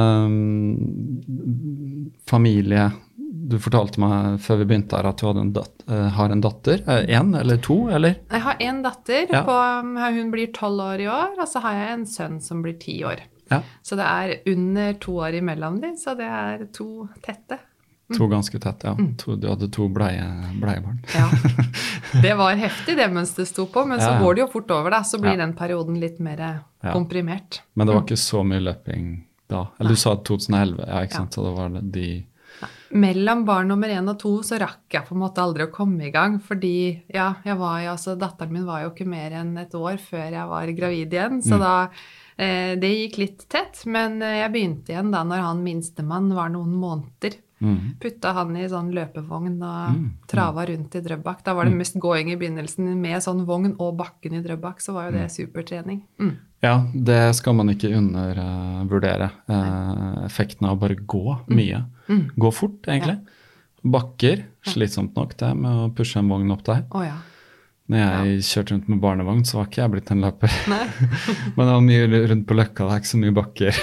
Familie. Du fortalte meg før vi begynte her at du har en datter. 1 eller 2, eller? Jeg har en datter. Hun blir 12 år i år, og så har jeg en sønn som blir 10 år. Ja. Så det er under 2 år imellom dem, så det er 2 tette. 2 ganske tett, ja. Du hadde 2 bleiebarn. Ja, det var heftig det mens det sto på, men så går det jo fort over da, så blir den perioden litt mer komprimert. Men det var ikke så mye løping da? Eller du sa 2011, ikke sant? Så det var de... Mellom barn nummer 1 og 2 så rakk jeg på en måte aldri å komme i gang, fordi datteren min var jo ikke mer enn 1 år før jeg var gravid igjen, så da det gikk litt tett, men jeg begynte igjen da når han minstemann var noen måneder. Putta han i sånn løpevogn og trava rundt i Drøbak. Da var det mest gåing i begynnelsen med sånn vogn og bakken i Drøbak, så var jo det supertrening. Ja, det skal man ikke undervurdere. Effekten av å bare gå mye. Gå fort, egentlig. Bakker, slitsomt nok det med å pushe en vogn opp der. Når jeg kjørte rundt med barnevogn, så var ikke jeg blitt en løper. Men det var mye rundt på Løkka, det er ikke så mye bakker.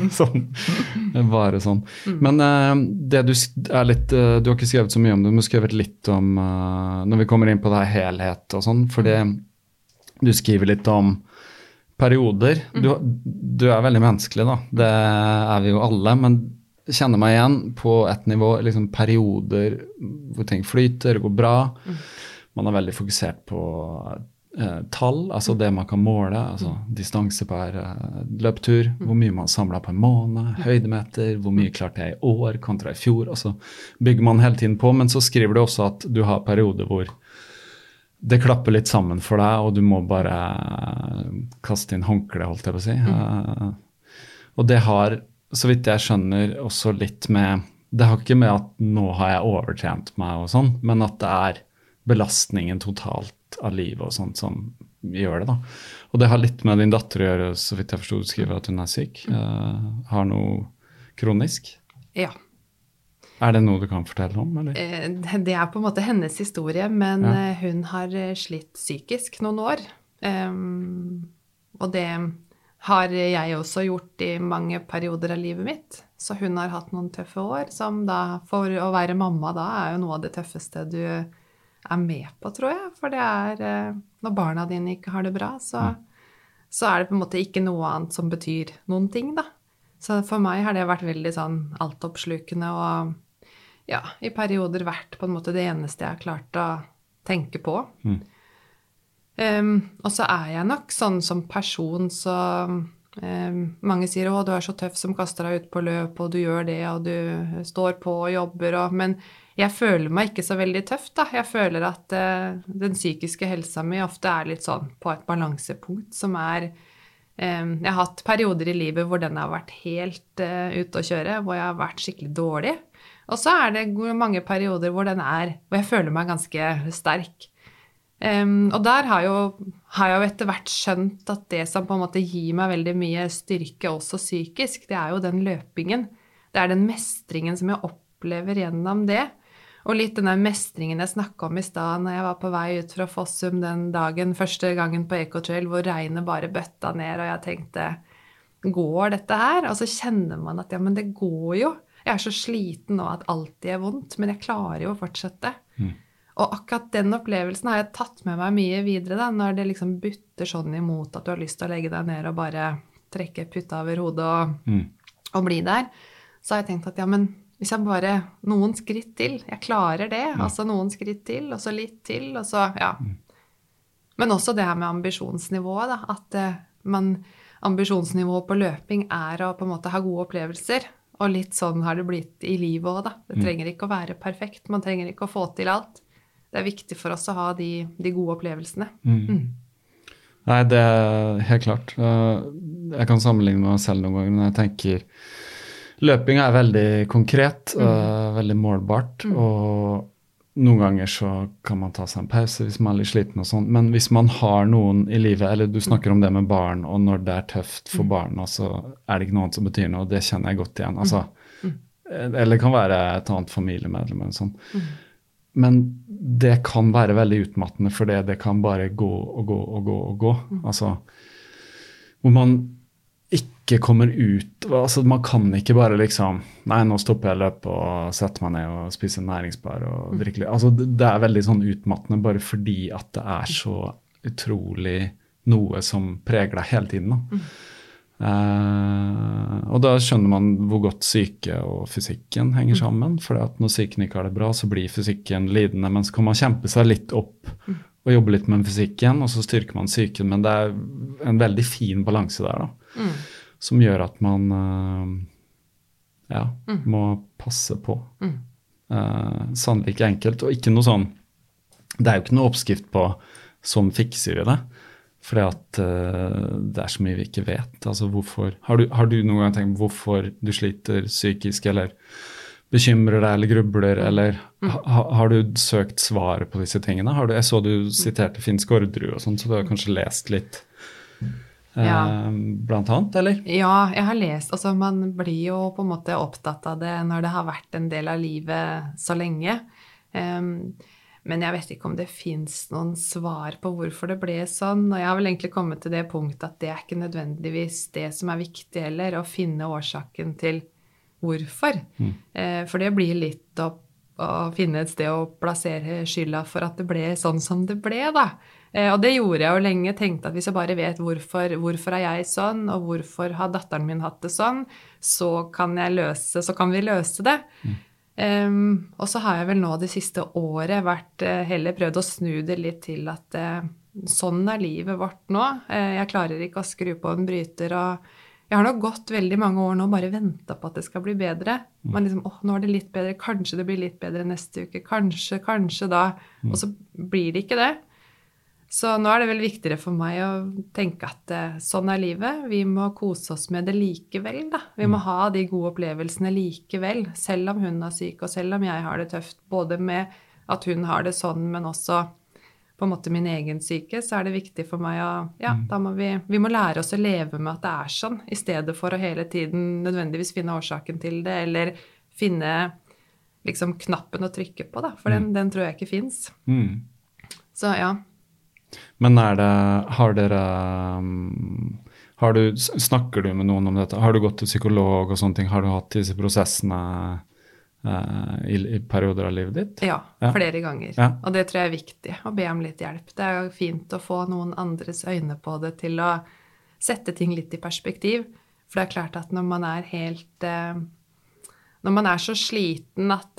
Bare sånn. Men det du har ikke skrevet så mye om det, du har skrevet litt om, når vi kommer inn på det her helhet og sånn, for du skriver litt om perioder. Du er veldig menneskelig da, det er vi jo alle, men kjenner meg igjen på et nivå, liksom perioder hvor ting flyter, går bra. Man er veldig fokusert på tall, altså det man kan måle, altså distanse per løptur, hvor mye man samler på en måned, høydemeter, hvor mye klarte jeg i år kontra i fjor, og så bygger man hele tiden på, men så skriver du også at du har perioder hvor det klapper litt sammen for deg, og du må bare kaste inn håndkle, holdt jeg på å si. Og det har, så vidt jeg skjønner, også litt med, det har ikke med at nå har jeg overtrent meg og sånn, men at det er belastningen totalt av livet og sånt som gjør det da. Og det har litt med din datter å gjøre, så vidt jeg forstod du skriver at hun er syk. Har noe kronisk? Ja. Er det noe du kan fortelle om, eller? Det er på en måte hennes historie, men hun har slitt psykisk noen år. Og det har jeg også gjort i mange perioder av livet mitt. Så hun har hatt noen tøffe år, som da, for å være mamma da, er jo noe av det tøffeste du er med på, tror jeg. For det er, når barna dine ikke har det bra, så er det på en måte ikke noe annet som betyr noen ting da. Så for meg har det vært veldig sånn altoppslukende og ja, i perioder vært på en måte det eneste jeg har klart å tenke på. Og så jeg nok sånn som person, så mange sier, å, du så tøff som kaster deg ut på løp, og du gjør det, og du står på og jobber, men jeg føler meg ikke så veldig tøff da. Jeg føler at den psykiske helsa mi ofte litt sånn på et balansepunkt som jeg har hatt perioder i livet hvor den har vært helt ute å kjøre, hvor jeg har vært skikkelig dårlig. Og så det mange perioder hvor hvor jeg føler meg ganske sterk. Og der har jeg jo etter hvert skjønt at det som på en måte gir meg veldig mye styrke også psykisk, det jo den løpingen. Det den mestringen som jeg opplever gjennom det. Og litt den der mestringen jeg snakket om i stedet når jeg var på vei ut fra Fossum den dagen, første gangen på Ecotrail, hvor regnet bare bøtta ned, og jeg tenkte, går dette her? Og så kjenner man at, ja, men det går jo. Jeg så sliten nå at alltid vondt, men jeg klarer jo å fortsette. Og akkurat den opplevelsen har jeg tatt med meg mye videre da, når det liksom butter sånn imot at du har lyst til å legge deg ned og bare trekke putta over hodet og bli der. Så har jeg tenkt at, ja, men hvis jeg bare noen skritt til, jeg klarer det, altså noen skritt til, og så litt til, og så, ja. Men også det her med ambisjonsnivået da, at ambisjonsnivået på løping å på en måte ha gode opplevelser, og litt sånn har det blitt i livet også da. Det trenger ikke å være perfekt, man trenger ikke å få til alt. Det viktig for oss å ha de gode opplevelsene. Nei, det helt klart. Jeg kan sammenligne meg selv noen ganger når jeg tenker løping veldig konkret, veldig målbart, og noen ganger så kan man ta seg en pause hvis man litt sliten og sånn, men hvis man har noen i livet, eller du snakker om det med barn, og når det tøft for barna, så det ikke noe som betyr noe, og det kjenner jeg godt igjen. Altså, eller det kan være et annet familiemedlem eller sånn. Men det kan være veldig utmattende, for det kan bare gå og gå og gå og gå. Altså, hvor man ikke kommer ut, altså man kan ikke bare liksom, nei, nå stopper jeg løp og setter meg ned og spiser næringsbar og drikker litt. Altså det veldig sånn utmattende bare fordi at det så utrolig noe som preger deg hele tiden da. Og da skjønner man hvor godt syke og fysikken henger sammen, for at når syken ikke har det bra, så blir fysikken lidende, men så kan man kjempe seg litt opp og jobbe litt med fysikken, og så styrker man syken, men det en veldig fin balanse der da, som gjør at man må passe på. Sannelig ikke enkelt, og ikke noe sånn, det jo ikke noe oppskrift på som fikser vi det, fordi at det så mye vi ikke vet. Altså hvorfor, har du noen gang tenkt hvorfor du sliter psykisk, eller bekymrer deg, eller grubler, eller har du søkt svaret på disse tingene? Jeg så du siterte Finn Skårderud og sånt, så du har kanskje lest litt blant annet, eller? Ja, jeg har lest. Altså man blir jo på en måte opptatt av det når det har vært en del av livet så lenge. Men jeg vet ikke om det finnes noen svar på hvorfor det ble sånn, og jeg har vel egentlig kommet til det punktet at det ikke nødvendigvis det som viktig heller, å finne årsaken til hvorfor. For det blir litt å finne et sted å plassere skylda for at det ble sånn som det ble da. Og det gjorde jeg jo lenge, tenkte at hvis jeg bare vet hvorfor jeg sånn, og hvorfor har datteren min hatt det sånn, så kan vi løse det. Og så har jeg vel nå det siste året heller prøvd å snu det litt til at sånn livet vårt nå. Jeg klarer ikke å skru på en bryter, og jeg har nok gått veldig mange år nå bare ventet på at det skal bli bedre. Men liksom, nå det litt bedre, kanskje det blir litt bedre neste uke, kanskje da, og så blir det ikke det. Så nå det vel viktigere for meg å tenke at sånn livet. Vi må kose oss med det likevel da. Vi må ha de gode opplevelsene likevel, selv om hun syk, og selv om jeg har det tøft, både med at hun har det sånn, men også på en måte min egen syke, så det viktig for meg da må vi må lære oss å leve med at det sånn, i stedet for å hele tiden nødvendigvis finne årsaken til det, eller finne liksom knappen å trykke på da, for den tror jeg ikke finnes. Så ja. Men snakker du med noen om dette? Har du gått til psykolog og sånne ting? Har du hatt disse prosessene i perioder av livet ditt? Ja, flere ganger. Ja. Og det tror jeg viktig, å be om litt hjelp. Det fint å få noen andres øyne på det til å sette ting litt i perspektiv. For det klart at når man helt når man så sliten at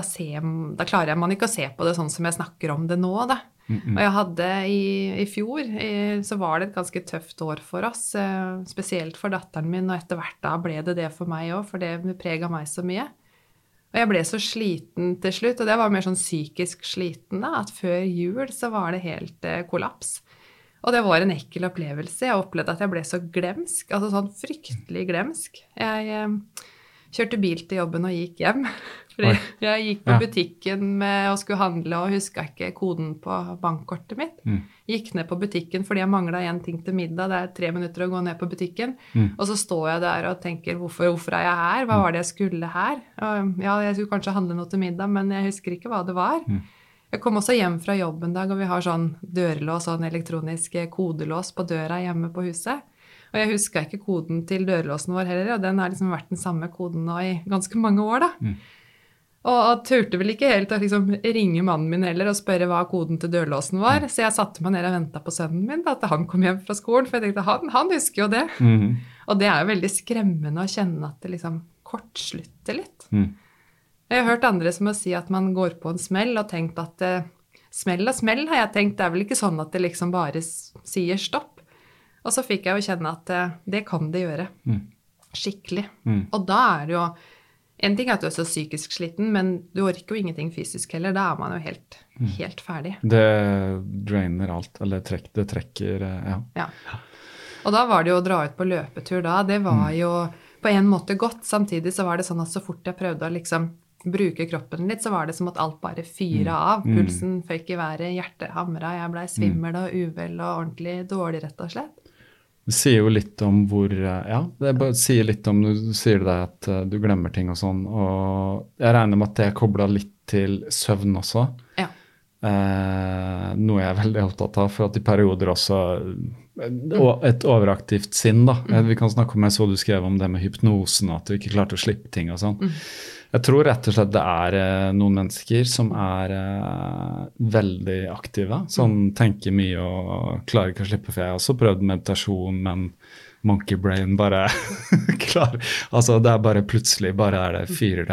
da klarer man ikke å se på det sånn som jeg snakker om det nå, da. Og jeg hadde i fjor, så var det et ganske tøft år for oss, spesielt for datteren min, og etter hvert da ble det for meg også, for det preget meg så mye. Og jeg ble så sliten til slutt, og det var mer sånn psykisk sliten da, at før jul så var det helt kollaps. Og det var en ekkel opplevelse. Jeg opplevde at jeg ble så glemsk, altså sånn fryktelig glemsk. Jeg kjørte bil til jobben og gikk hjem. Fordi jeg gikk på butikken og skulle handle og husket ikke koden på bankkortet mitt. Gikk ned på butikken fordi jeg manglet en ting til middag. Det 3 minutter å gå ned på butikken. Og så står jeg der og tenker, hvorfor jeg her? Hva var det jeg skulle her? Og, jeg skulle kanskje handle noe til middag, men jeg husker ikke hva det var. Jeg kom også hjem fra jobb en dag, og vi har sånn dørlås, sånn elektronisk kodelås på døra hjemme på huset. Og jeg husker ikke koden til dørlåsen vår heller, og den har liksom vært den samme koden nå i ganske mange år da. Og turte vel ikke helt å liksom ringe mannen min heller og spørre hva koden til dørlåsen var, så jeg satte meg ned og ventet på sønnen min da, at han kom hjem fra skolen, for jeg tenkte, han husker jo det. Og det jo veldig skremmende å kjenne at det liksom kortslutter litt. Jeg har hørt andre som å si at man går på en smell og tenkt at smell og smell har jeg tenkt, det vel ikke sånn at det liksom bare sier stopp. Og så fikk jeg jo kjenne at det kan det gjøre. Skikkelig. Og da det jo, en ting at du så psykisk sliten, men du orker jo ingenting fysisk heller, da man jo helt ferdig. Det drainer alt, eller det trekker, ja. Og da var det jo å dra ut på løpetur da, det var jo på en måte godt, samtidig så var det sånn at så fort jeg prøvde å liksom bruke kroppen litt, så var det som at alt bare fyret av. Pulsen føk i været, hjertet hamret, jeg ble svimmel og uvel og ordentlig dårlig rett og slett. Det sier jo litt om hvor, det sier litt om, du sier det at du glemmer ting og sånn, og jeg regner med at det koblet litt til søvn også. Ja. Noe jeg veldig opptatt av, for at i perioder også, et overaktivt sinn da. Vi kan snakke om, jeg så du skrev om det med hypnosen, at du ikke klarte å slippe ting og sånn. Jeg tror rett og slett det noen mennesker som veldig aktive, som tenker mye og klarer ikke å slippe, for jeg har også prøvd meditasjon, men monkey brain bare klar. Altså det bare plutselig, bare det fyrer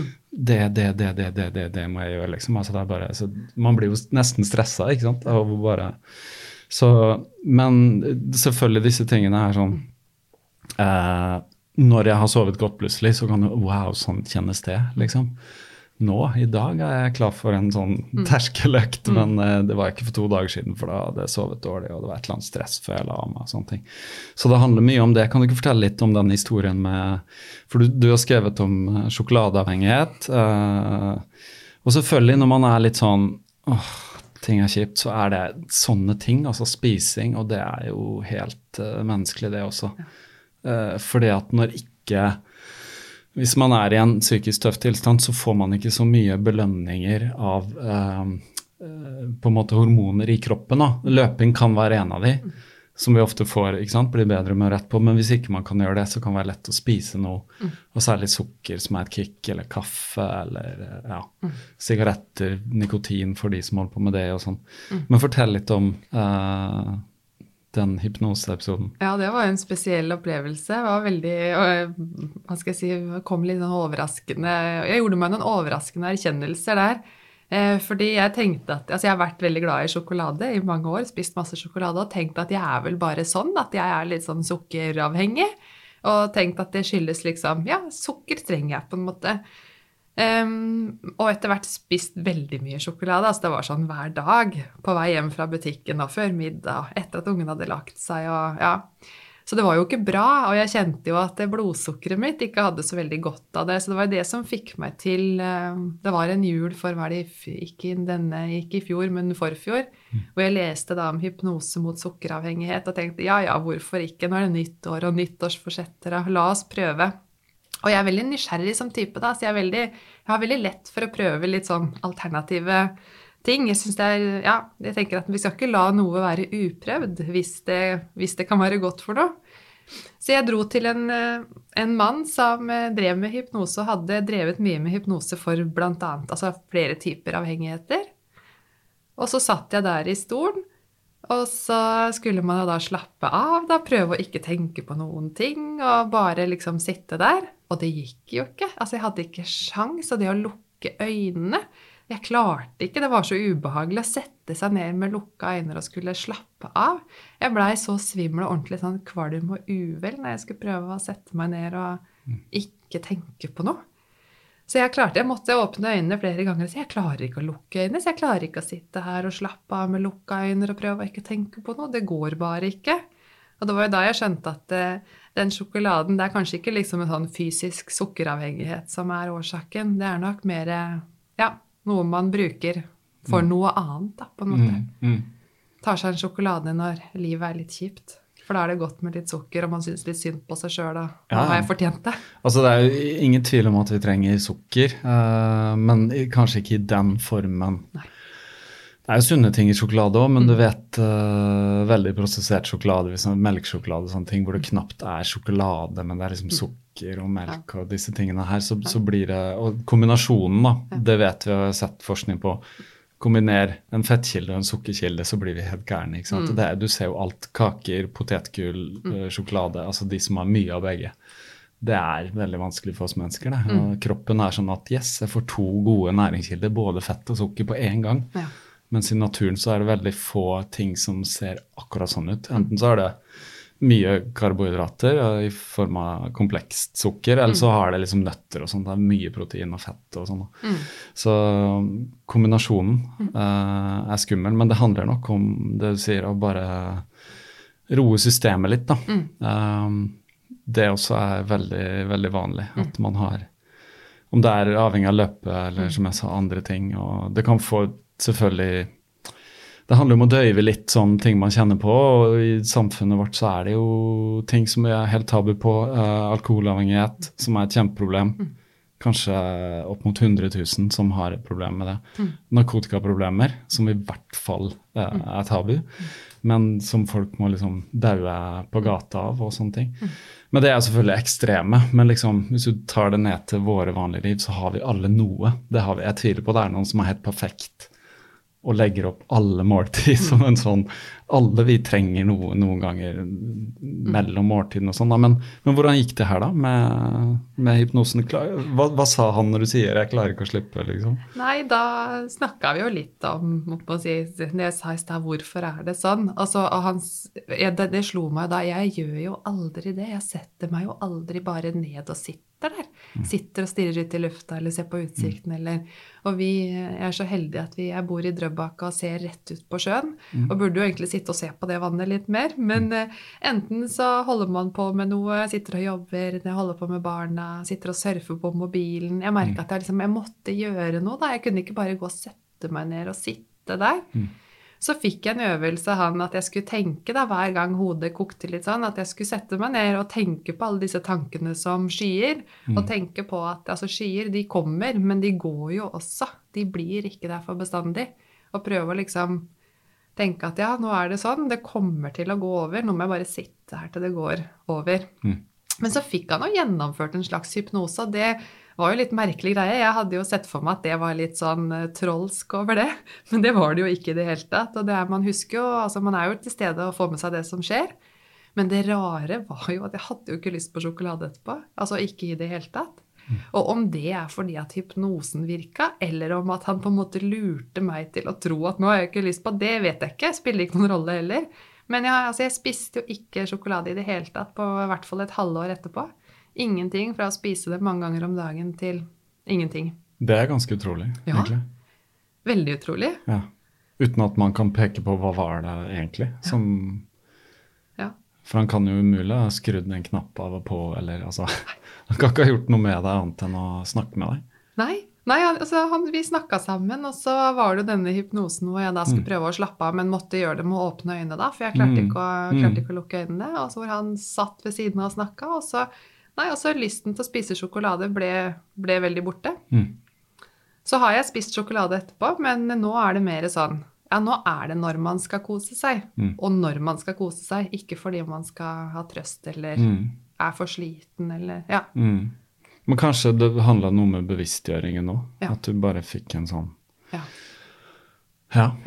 det må jeg gjøre liksom. Altså det bare, så man blir jo nesten stresset, ikke sant? Og bare, så, men selvfølgelig disse tingene sånn, når jeg har sovet godt plutselig, så kan du, wow, sånn kjennes det, liksom. Nå, i dag jeg klar for en sånn terskeløkt, men det var ikke for 2 dager siden, for da hadde jeg sovet dårlig, og det var et eller annet stress før jeg la meg, og sånne ting. Så det handler mye om det. Kan du ikke fortelle litt om den historien med, for du har skrevet om sjokoladeavhengighet, og selvfølgelig når man litt sånn, ting kjipt, så det sånne ting, altså spising, og det jo helt menneskelig det også. Fordi at når ikke, hvis man i en psykisk tøff tilstand, så får man ikke så mye belønninger av på en måte hormoner i kroppen da. Løping kan være en av de, som vi ofte får, ikke sant, blir bedre med rett på, men hvis ikke man kan gjøre det, så kan det være lett å spise noe, og særlig sukker som et kick, eller kaffe, eller sigaretter, nikotin for de som holder på med det og sånn. Men fortell litt om den hypnoseepisoden. Ja, det var en spesiell opplevelse. Det var veldig, hva skal jeg si, kom litt sånn overraskende. Jeg gjorde meg noen overraskende erkjennelser der. Fordi jeg tenkte at, altså jeg har vært veldig glad i sjokolade i mange år, spist masse sjokolade, og tenkt at jeg vel bare sånn, at jeg litt sånn sukkeravhengig. Og tenkt at det skyldes liksom, sukker trenger jeg på en måte. Og etter hvert spist veldig mye sjokolade, altså det var sånn hver dag på vei hjem fra butikken og før middag, etter at ungen hadde lagt seg, og så det var jo ikke bra, og jeg kjente jo at blodsukkeret mitt ikke hadde så veldig godt av det, så det var det som fikk meg til, det var en jul for, ikke i fjor, men forfjor, hvor jeg leste da om hypnose mot sukkeravhengighet, og tenkte, hvorfor ikke, nå det nytt år og nyttårsforsetter, la oss prøve. Og jeg veldig nysgjerrig som type da, så jeg har veldig lett for å prøve litt sånn alternative ting. Jeg synes jeg tenker at vi skal ikke la noe være uprøvd hvis det kan være godt for noe. Så jeg dro til en mann som drev med hypnose og hadde drevet mye med hypnose for blant annet, altså flere typer avhengigheter. Og så satt jeg der i stolen, og så skulle man jo da slappe av, da prøve å ikke tenke på noen ting, og bare liksom sitte der. Og det gikk jo ikke. Altså, jeg hadde ikke sjans, og det å lukke øynene, jeg klarte ikke, det var så ubehagelig å sette seg ned med lukka øyne og skulle slappe av. Jeg blei så svimmel og ordentlig sånn kvalm og uvel når jeg skulle prøve å sette meg ned og ikke tenke på noe. Så jeg måtte åpne øynene flere ganger, så jeg klarer ikke å lukke øynene, så jeg klarer ikke å sitte her og slappe av med lukka øyne og prøve å ikke tenke på noe, det går bare ikke. Og det var jo da jeg skjønte at den sjokoladen, det er kanskje ikke liksom en sånn fysisk sukkeravhengighet som er årsaken, det er nok mer, noe man bruker for noe annet da, på en måte. Tar seg en sjokolade når livet er litt kjipt. For da er det godt med litt sukker, og man synes litt synd på seg selv, og har jeg fortjent det? Altså, det er jo ingen tvil om at vi trenger sukker, men kanskje ikke i den formen. Nei. Det er jo sunne ting i sjokolade også, men du vet, veldig prosessert sjokolade, melksjokolade og sånne ting, hvor det knapt er sjokolade, men det er liksom sukker og melk og disse tingene her, så blir det, og kombinasjonen da, det vet vi har sett forskning på, kombiner en fettkilde og en sukkerkilde, så blir vi helt gærne, ikke sant? Du ser jo alt, kaker, potetgull, sjokolade, altså de som har mye av begge. Det er veldig vanskelig for oss mennesker, det. Og kroppen er sånn at, yes, jeg får 2 gode næringskilder, både fett og sukker på en gang. Ja. Mens i naturen så er det veldig få ting som ser akkurat sånn ut. Enten så er det mye karbohydrater i form av komplekst sukker, eller så har det liksom nøtter og sånt, det er mye protein og fett og sånn. Så kombinasjonen er skummel, men det handler nok om det du sier, å bare roe systemet litt da. Det også er veldig, veldig vanlig, at man har, om det er avhengig av løpet, eller som jeg sa, andre ting, og det kan få selvfølgelig, det handler om å døyve litt sånne ting man kjenner på, og i samfunnet vårt så er det jo ting som vi er helt tabu på, alkoholavhengighet, som er et kjempeproblem, kanskje opp mot 100 000 som har et problem med det, narkotikaproblemer, som i hvert fall er tabu, men som folk må liksom daue på gata av og sånne ting. Men det er selvfølgelig ekstreme, men liksom, hvis du tar det ned til våre vanlige liv, så har vi alle noe. Det har vi, jeg tviler på det er noen som er helt perfekt, og legger opp alle måltid som en sånn, alle vi trenger noen ganger mellom måltiden og sånn. Men hvordan gikk det her da med hypnosen? Hva sa han når du sier jeg klarer ikke å slippe, liksom? Nei, da snakket vi jo litt om, må si, når jeg sa i sted, hvorfor er det sånn? Altså, det slo meg da, jeg gjør jo aldri det, jeg setter meg jo aldri bare ned og sitter der. Sitter og stirrer ut i lufta eller ser på utsikten og jeg er så heldig at jeg bor i Drøbak og ser rett ut på sjøen og burde jo egentlig sitte og se på det vannet litt mer, men enten så holder man på med noe, sitter og jobber, jeg holder på med barna, sitter og surfer på mobilen, jeg merket at jeg måtte gjøre noe da, jeg kunne ikke bare gå og sette meg ned og sitte der. Så fikk jeg en øvelse at jeg skulle tenke da, hver gang hodet kokte litt sånn, at jeg skulle sette meg ned og tenke på alle disse tankene som skyer, og tenke på at altså, skyer, de kommer, men de går jo også. De blir ikke der for bestandig. Og prøve å liksom tenke at ja, nå er det sånn, det kommer til å gå over, nå må jeg bare sitte her til det går over. Men så fikk han jo gjennomført en slags hypnose, og det var jo litt merkelig greie. Jeg hadde jo sett for meg at det var litt sånn trollsk over det, men det var det jo ikke i det hele tatt. Og man husker jo, altså man er jo til stede og får med seg det som skjer. Men det rare var jo at jeg hadde jo ikke lyst på sjokolade etterpå. Altså ikke i det hele tatt. Og om det er fordi at hypnosen virka, eller om at han på en måte lurte meg til å tro at nå har jeg ikke lyst på, det vet jeg ikke. Spiller ikke noen rolle heller. Men jeg spiste jo ikke sjokolade i det hele tatt på i hvert fall et halvår etterpå. Ingenting fra å spise det mange ganger om dagen til ingenting. Det er ganske utrolig, egentlig. Veldig utrolig. Ja, uten at man kan peke på hva var det egentlig. For han kan jo umulig ha skrudd en knapp av og på, eller altså, han kan ikke ha gjort noe med deg annet enn å snakke med deg. Nei, altså, vi snakket sammen, og så var det denne hypnosen hvor jeg da skulle prøve å slappe av, men måtte gjøre det med å åpne øynene da, for jeg klarte ikke å lukke øynene, og så hvor han satt ved siden av og snakket, og så lysten til å spise sjokolade ble veldig borte. Så har jeg spist sjokolade etterpå, men nå er det mer sånn, ja, nå er det når man skal kose seg, og når man skal kose seg, ikke fordi man skal ha trøst, eller er for sliten, eller, ja. Men kanskje det handler noe med bevisstgjøringen nå, at du bare fikk en sånn... Ja.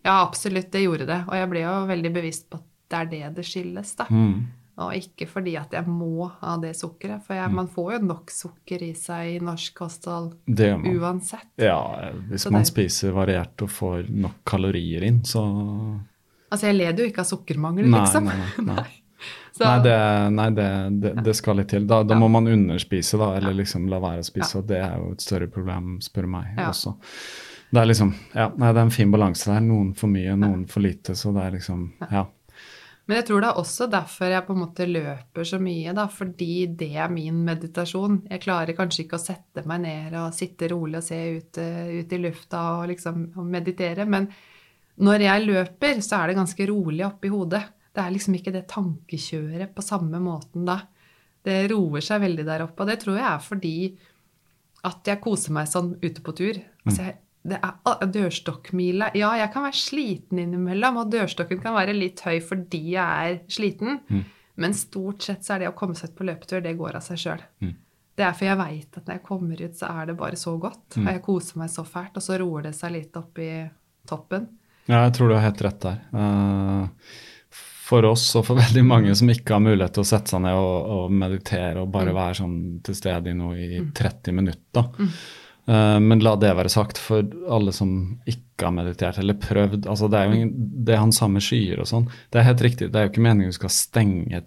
Ja, absolutt, det gjorde det. Og jeg ble jo veldig bevisst på at det det skilles, da. Og ikke fordi at jeg må ha det sukkeret, for man får jo nok sukker i seg i norsk kosthold uansett. Ja, hvis man spiser variert og får nok kalorier inn, så... Altså, jeg leder jo ikke av sukkermangel, liksom. Nei. Nei, det skal litt til. Da må man underspise, da, eller liksom la være å spise, og det jo et større problem, spør meg også. Det liksom, det en fin balanse der, noen for mye, noen for lite, så det liksom, Men jeg tror det også derfor jeg på en måte løper så mye, da, fordi det min meditasjon. Jeg klarer kanskje ikke å sette meg ned og sitte rolig og se ut i lufta og liksom og meditere, men når jeg løper, så det ganske rolig oppe i hodet. Det liksom ikke det tankekjøret på samme måten da. Det roer seg veldig der oppe, og det tror jeg fordi at jeg koser meg sånn ute på tur. Altså det dørstokkmila. Ja, jeg kan være sliten innimellom, og dørstokken kan være litt høy fordi jeg sliten, men stort sett så det å komme seg på løpetur, det går av seg selv. Det for jeg vet at når jeg kommer ut, så det bare så godt, og jeg koser meg så fælt, og så roer det seg litt opp i toppen. Ja, jeg tror du har helt rett der. For oss og for veldig mange som ikke har mulighet til å sette seg ned og meditere og bare være sånn til stede i noe i 30 minutter. Men la det være sagt for alle som ikke har meditert eller prøvd. Altså det jo det han sa med skyer og sånn. Det helt riktig. Det jo ikke meningen du skal stenge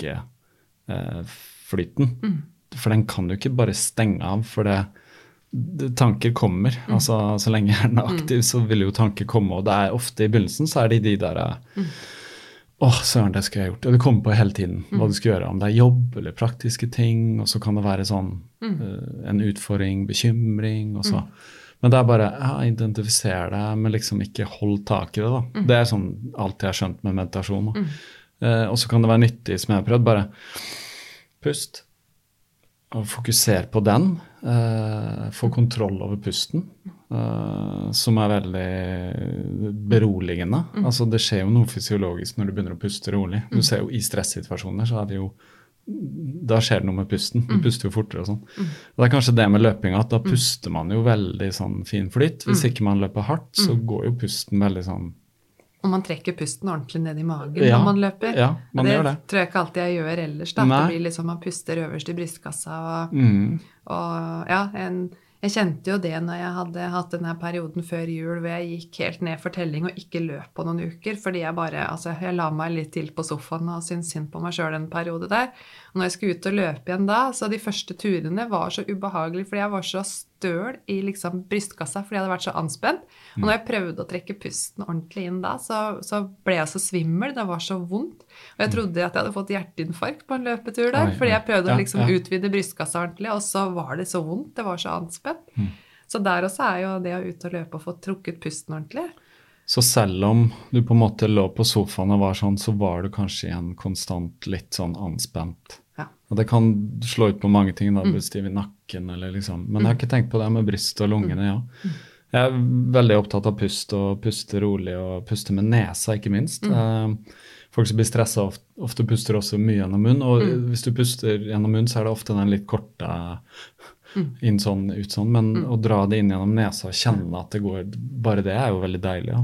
tankeflyten. For den kan du ikke bare stenge av, for tanker kommer. Altså så lenge hjernen aktiv, så vil jo tanker komme, og det ofte i begynnelsen, så det de der søren, det skulle jeg gjort. Og det kommer på hele tiden hva du skal gjøre, om det jobb eller praktiske ting, og så kan det være sånn en utfordring, bekymring, og så. Men det bare, identifisere det, men liksom ikke hold tak i det da. Det sånn alt jeg har skjønt med meditasjon. Og så kan det være nyttig, som jeg har prøvd, bare pust, og fokusere på den, få kontroll over pusten, som veldig beroligende. Altså det skjer jo noe fysiologisk når du begynner å puste rolig. Du ser jo i stresssituasjoner, så det jo, da skjer det noe med pusten. Du puster jo fortere og sånn. Og det kanskje det med løping, at da puster man jo veldig sånn fin flytt. Hvis ikke man løper hardt, så går jo pusten veldig sånn. Og man trekker pusten ordentlig ned i magen når man løper. Ja, man gjør det. Det tror jeg ikke alltid jeg gjør ellers. Da. Det blir liksom man puster øverst i brystkassa. Og jeg kjente jo det når jeg hadde hatt denne perioden før jul, hvor jeg gikk helt ned for telling og ikke løp på noen uker, fordi jeg la meg litt til på sofaen og syntes synd på meg selv en periode der. Og når jeg skulle ut og løpe igjen da, så de første turene var så ubehagelige, fordi jeg var så støl i liksom brystkassa, fordi jeg hadde vært så anspent. Og når jeg prøvde å trekke pusten ordentlig inn da, så ble jeg så svimmel, det var så vondt. Og jeg trodde at jeg hadde fått hjerteinfarkt på en løpetur der, fordi jeg prøvde å liksom utvide brystkassa ordentlig, og så var det så vondt, det var så anspent. Så der også jo det å ut og løpe og få trukket pusten ordentlig. Så selv om du på en måte lå på sofaen og var sånn, så var du kanskje igjen konstant litt sånn anspent. Ja. Og det kan slå ut på mange ting, da, du blir stiv i nakken eller liksom. Men jeg har ikke tenkt på det med bryst og lungene, Jeg veldig opptatt av pust og puste rolig og puste med nesa, ikke minst. Folk som blir stresset ofte puster også mye gjennom munn, og hvis du puster gjennom munn, så det ofte den litt korte inn sånn, ut sånn, men å dra det inn gjennom nesa og kjenne at det går, bare det jo veldig deilig.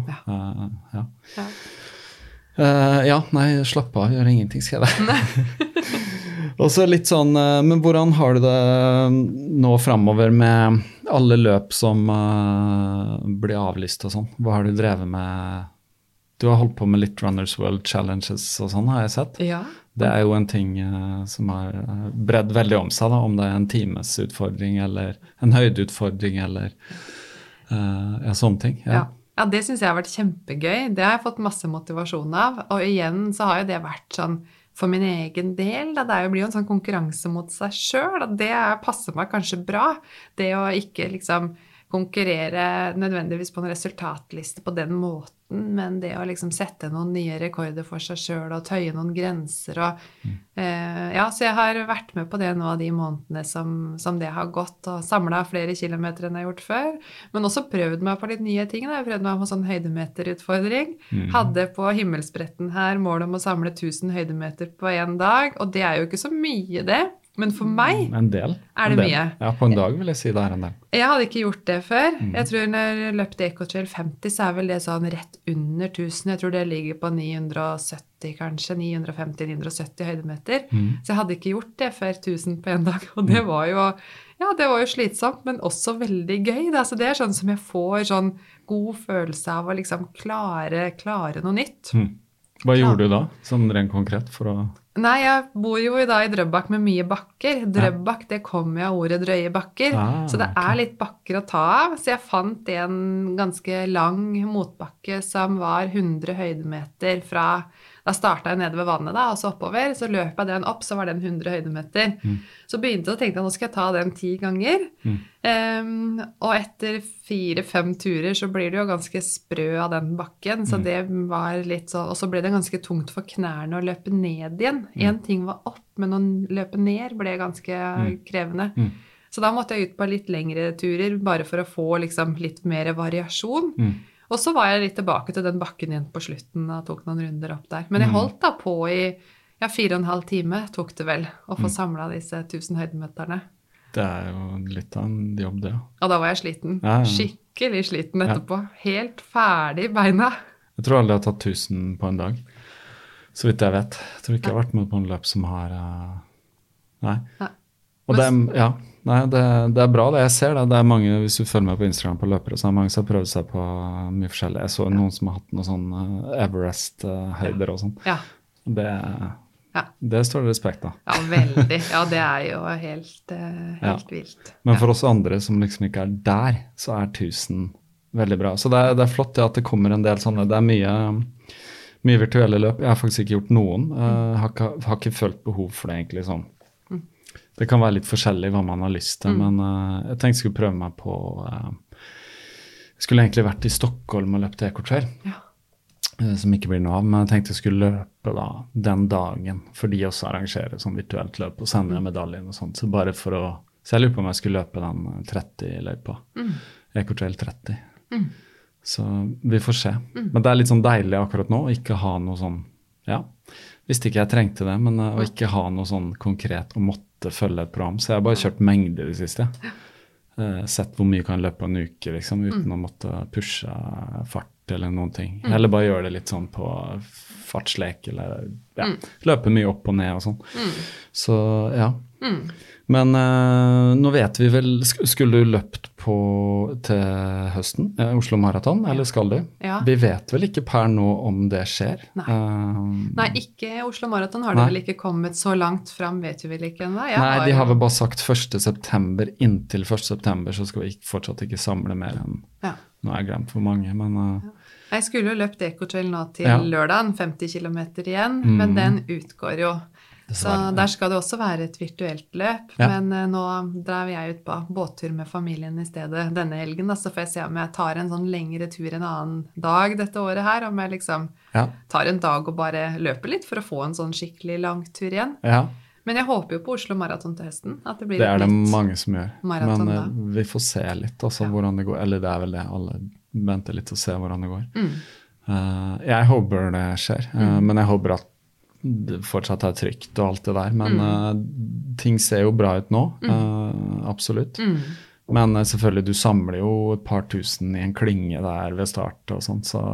Nei, slapp av, gjør ingenting, skal jeg det. Og så litt sånn, men hvordan har du det nå fremover med alle løp som blir avlyst og sånn? Hva har du drevet med? Du har holdt på med litt Runners World Challenges og sånn, har jeg sett. Ja. Det jo en ting som har bredd veldig om seg, da, om det en timesutfordring eller en høydeutfordring eller sånne ting. Ja, det synes jeg har vært kjempegøy. Det har jeg fått masse motivasjon av. Og igjen så har jo det vært sånn for min egen del, da det blir jo en sånn konkurranse mot seg selv, og det passer meg kanskje bra. Det å ikke liksom konkurrere nødvendigvis på en resultatliste på den måten, men det å liksom sette noen nye rekorder for seg selv og tøye noen grenser. Og, så jeg har vært med på det nå av de månedene som det har gått, og samlet flere kilometer enn jeg har gjort før, men også prøvd meg på litt nye ting. Jeg prøvd meg på sånn høydemeterutfordring. Hadde på himmelspretten her mål om å samle 1000 høydemeter på en dag, og det jo ikke så mye det. Men for meg En del. det mye. Ja, på en dag vil jeg si det en del. Jeg hadde ikke gjort det før. Jeg tror når jeg løpte Ecotrail 50, så vel det sånn rett under 1000. Jeg tror det ligger på 970 kanskje, 950-970 høydemeter. Så jeg hadde ikke gjort det før 1000 på en dag. Og det var jo, det var jo slitsomt, men også veldig gøy. Da. Så det sånn som jeg får sånn god følelse av å liksom klare noe nytt. Hva gjorde du da, sånn rent konkret for å... Nei, jeg bor jo da i Drøbak med mye bakker. Drøbak, det kommer jo av ordet drøye bakker. Så det litt bakker å ta av. Så jeg fant en ganske lang motbakke som var 100 høydemeter fra... Da startet jeg nede ved vannet da, og så oppover. Så løp jeg den opp, så var den 100 høydemeter. Så begynte jeg å tenke at nå skal jeg ta den 10 ganger. Og etter 4-5 turer så blir det jo ganske sprø av den bakken. Så det var litt så... Og så ble det ganske tungt for knærne å løpe ned igjen. En ting var opp, men å løpe ned ble ganske krevende. Så da måtte jeg ut på litt lengre turer, bare for å få liksom litt mer variasjon. Og så var jeg litt tilbake til den bakken igjen på slutten og tok noen runder opp der. Men jeg holdt da på i 4,5 time, tok det vel, å få samlet disse 1000 høydemeterne. Det jo litt av en jobb, det. Og da var jeg sliten. Skikkelig sliten etterpå. Helt ferdig i beina. Jeg tror aldri jeg har tatt 1000 på en dag, så vidt jeg vet. Jeg tror ikke jeg har vært med på en løp som har... Nei. Og det bra det. Jeg ser det. Det mange, hvis du følger med på Instagram på løpere, så mange som har prøvd seg på mye forskjellig. Jeg så noen som har hatt noen sånn Everest-høyder og sånn. Det står det respekt av. Ja, veldig. Ja, det jo helt vilt. Men for oss andre som liksom ikke der, så 1000 veldig bra. Så det flott at det kommer en del sånne. Det mye virtuelle løp. Jeg har faktisk ikke gjort noen. Har ikke følt behov for det egentlig sånn. Det kan være litt forskjellig hva man har lyst til, men jeg tenkte jeg skulle prøve meg på... Jeg skulle egentlig vært i Stockholm og løpt Ecotrail, som ikke blir noe av, men jeg tenkte jeg skulle løpe da, den dagen, for de også arrangerer sånn virtuelt løp og sender medaljen og sånt, så bare for å... Så jeg lurer på om jeg skulle løpe den 30-løypa, Ecotrail 30. Så vi får se. Men det litt sånn deilig akkurat nå, å ikke ha noe sånn... Visste ikke jeg trengte det, men å ikke ha noe sånn konkret og måtte følge et program. Så jeg har bare kjørt mengder det siste. Sett hvor mye kan løpe en uke, liksom, uten å måtte pushe fart eller noen ting. Eller bare gjøre det litt sånn på fartslek, eller løpe mye opp og ned og sånn. Så, Men nå vet vi vel, skulle du løpt til høsten, Oslo Marathon, eller skal du? Ja. Vi vet vel ikke per nå om det skjer? Nei, ikke Oslo Marathon har det vel ikke kommet så langt frem, vet vi vel ikke ennå. Nei, de har vel bare sagt 1. september, inntil 1. september, så skal vi fortsatt ikke samle mer enn, nå har jeg glemt for mange, men... Jeg skulle jo løpt Ecotrail nå til lørdagen, 50 kilometer igjen, men den utgår jo. Så der skal det også være et virtuelt løp, men nå drar jeg ut på båttur med familien i stedet denne helgen, så får jeg se om jeg tar en sånn lengre tur en annen dag dette året her, om jeg liksom tar en dag og bare løper litt for å få en sånn skikkelig lang tur igjen. Men jeg håper jo på Oslo Marathon til høsten, at det blir det et det nytt mange som gjør, maraton, men vi får se litt også hvordan det går, eller det vel det, alle venter litt og ser hvordan det går. Jeg håper det skjer, men jeg håper at det fortsatt trygt og alt det der, men ting ser jo bra ut nå, absolutt. Men selvfølgelig, du samler jo et par tusen i en klinge der ved start og sånt, så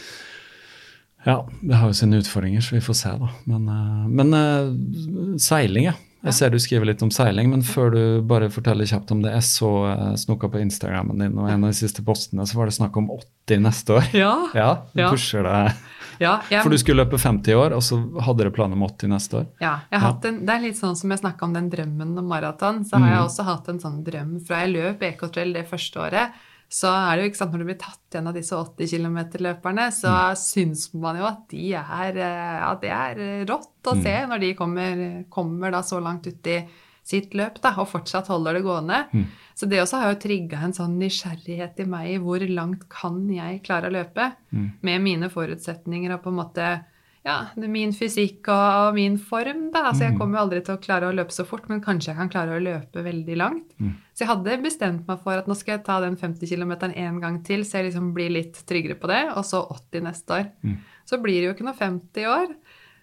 det har jo sine utfordringer, så vi får se da. Men seiling, Jeg ser du skriver litt om seiling, men før du bare forteller kjapt om det, jeg så snukka på Instagrammen din, og en av de siste postene, så var det snakk om 80 neste år. Du pusher det. For du skulle løpe 50 i år, og så hadde dere planer om 80 neste år. Jeg har hatt det litt sånn som jeg snakket om den drømmen om maraton, så har jeg også hatt en sånn drøm fra jeg løp Ecotrail det første året, så det jo ikke sant, når du blir tatt igjen av disse 80 kilometer-løperne, så synes man jo at det rått å se når de kommer da så langt ut i sitt løp da, og fortsatt holder det gående. Så det også har jo trigget en sånn nysgjerrighet i meg i hvor langt kan jeg klare å løpe med mine forutsetninger og på en måte, min fysikk og min form da. Altså jeg kommer jo aldri til å klare å løpe så fort, men kanskje jeg kan klare å løpe veldig langt. Så jeg hadde bestemt meg for at nå skal jeg ta den 50 kilometeren en gang til, så jeg liksom blir litt tryggere på det, og så 80 neste år. Så blir det jo ikke noe 50 år.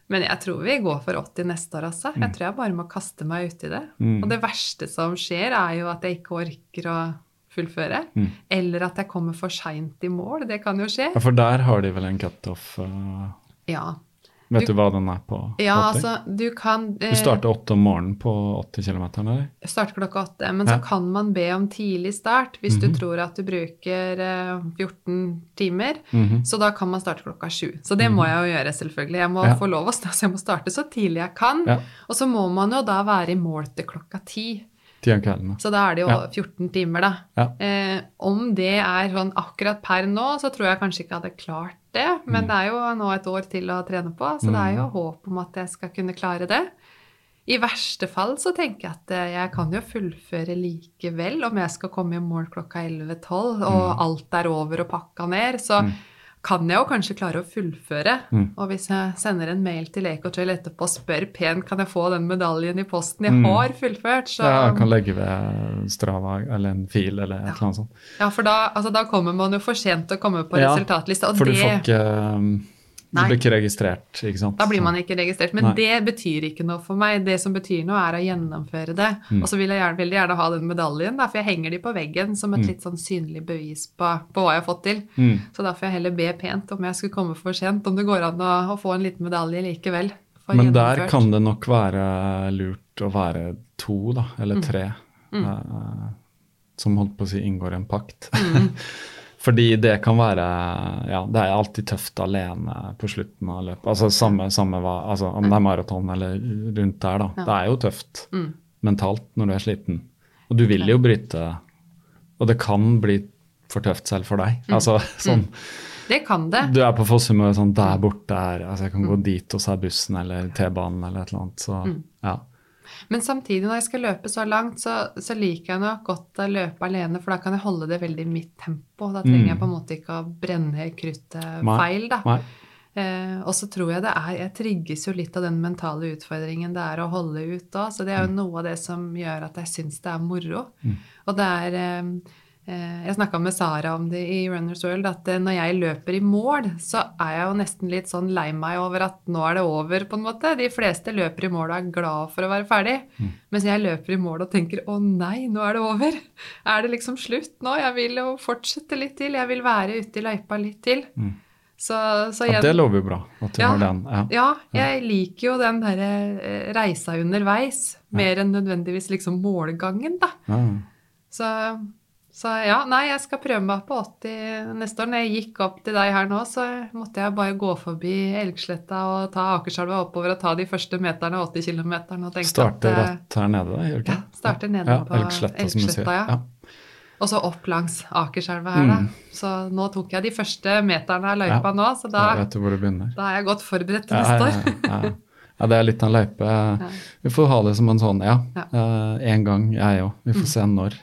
Men jeg tror vi går for 80 neste år, altså. Jeg tror jeg bare må kaste meg ut i det. Og det verste som skjer jo at jeg ikke orker å fullføre, eller at jeg kommer for sent i mål. Det kan jo skje. Ja, for der har de vel en cut-off. Ja. Vet du hva den på? Ja, 80? altså, du kan... Du starter 8 om morgenen på 80 kilometer, eller? Starter klokka 8, men så kan man be om tidlig start hvis du tror at du bruker 14 timer, så da kan man starte klokka 7. Så det må jeg jo gjøre selvfølgelig. Jeg må få lov å så jeg må starte så tidlig jeg kan, og så må man jo da være i mål til klokka 10. 10 om kvelden. Så da det jo 14 timer da. Om det sånn akkurat per nå, så tror jeg kanskje ikke jeg hadde klart det, men det jo nå et år til å trene på, så det jo håp om at jeg skal kunne klare det. I verste fall så tenker jeg at jeg kan jo fullføre likevel om jeg skal komme i mål klokka 11-12, og alt over og pakka ned, så kan jeg jo kanskje klare å fullføre. Og hvis jeg sender en mail til Ecotrail etterpå og spør pent, kan jeg få den medaljen i posten jeg har fullført? Så... Ja, jeg kan legge ved Strava eller en fil eller et eller annet sånt. Ja, for da kommer man jo for sent til å komme på resultatlista. For du får ikke... Du blir ikke registrert, ikke sant? Da blir man ikke registrert, men det betyr ikke noe for meg. Det som betyr noe å gjennomføre det. Og så vil jeg veldig gjerne ha den medaljen, da, for jeg henger de på veggen som et litt sånn synlig bevis på hva jeg har fått til. Så da får jeg heller be pent om jeg skulle komme for sent, om det går an å få en liten medalje likevel. Men der kan det nok være lurt å være 2 da, eller 3, som holdt på å si inngår en pakt. Fordi det kan være, det alltid tøft alene på slutten av løpet. Altså samme hva, altså om det maraton eller rundt der da. Det jo tøft mentalt når du sliten. Og du vil jo bryte, og det kan bli for tøft selv for deg. Altså sånn. Det kan det. Du på Fossum og sånn, der borte altså jeg kan gå dit og så bussen eller T-banen eller et eller annet, så ja. Men samtidig når jeg skal løpe så langt, så liker jeg nok godt å løpe alene, for da kan jeg holde det veldig i mitt tempo. Da trenger jeg på en måte ikke å brenne kruttet feil, da. Og så tror jeg jeg trigges jo litt av den mentale utfordringen det å holde ut da, så det jo noe av det som gjør at jeg synes det moro. Og det jeg snakket med Sara om det i Runner's World, at når jeg løper i mål, så jeg jo nesten litt sånn lei meg over at nå det over på en måte. De fleste løper i mål og glad for å være ferdig. Mens jeg løper i mål og tenker, å nei, nå det over. Det liksom slutt nå? Jeg vil jo fortsette litt til. Jeg vil være ute i løypa litt til. Så det lover jo bra, at du har den. Ja, jeg liker jo den der reisa underveis, mer enn nødvendigvis liksom målgangen da. Så ja, nei, jeg skal prøve meg på 80 neste år. Når jeg gikk opp til deg her nå, så måtte jeg bare gå forbi Elgsletta og ta Akerselva oppover og ta de første meterne, 80 kilometerne. Og starte rett her nede da, gjør du ikke? Ja, starte nede på Elgsletta, ja. Og så opp langs Akerselva her da. Så nå tok jeg de første meterne av løypa nå, så da vet du hvor du begynner. Da jeg godt forberedt til neste år. Ja, det litt av en løype. Vi får ha det som en sånn, en gang jeg også. Vi får se når.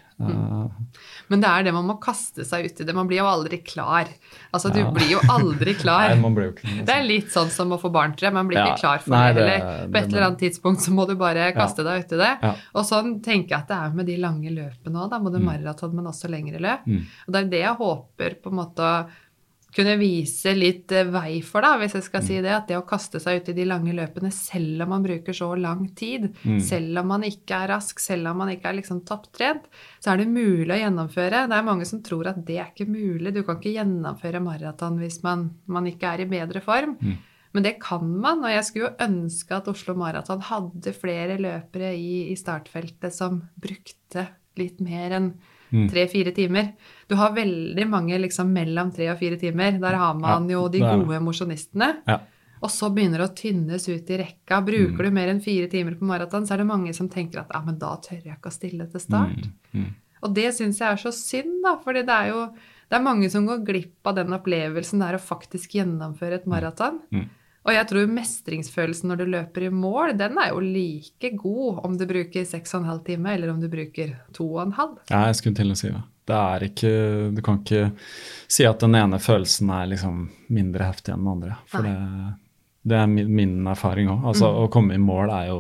Men det det man må kaste seg ut i det. Man blir jo aldri klar. Altså, du blir jo aldri klar. Nei, man blir jo ikke klar. Det litt sånn som å få barn, tror jeg. Man blir ikke klar for det. Eller på et eller annet tidspunkt så må du bare kaste deg ut i det. Og sånn tenker jeg at det med de lange løpene også. Da må du maraton, men også lengre løp. Og det det jeg håper på en måte å kunne vise litt vei for da, hvis jeg skal si det, at det å kaste seg ut i de lange løpene, selv om man bruker så lang tid, selv om man ikke rask, selv om man ikke liksom topptrent, så det mulig å gjennomføre. Det mange som tror at det ikke mulig. Du kan ikke gjennomføre maraton hvis man ikke i bedre form. Men det kan man, og jeg skulle jo ønske at Oslo Maraton hadde flere løpere i startfeltet som brukte litt mer enn 3-4 timer. Du har veldig mange liksom mellom 3 og 4 timer. Der har man jo de gode mosjonistene. Og så begynner det å tynnes ut i rekka. Bruker du mer enn 4 timer på maraton, så det mange som tenker at men da tør jeg ikke å stille til start. Og det synes jeg så synd da, fordi det mange som går glipp av den opplevelsen der å faktisk gjennomføre et maraton. Og jeg tror mestringsfølelsen når du løper i mål, den jo like god om du bruker 6,5 timer, eller om du bruker 2,5. Ja, jeg skulle til å si det. Det ikke, du kan ikke si at den ene følelsen liksom mindre heftig enn den andre. For det min erfaring også. Altså, å komme i mål jo...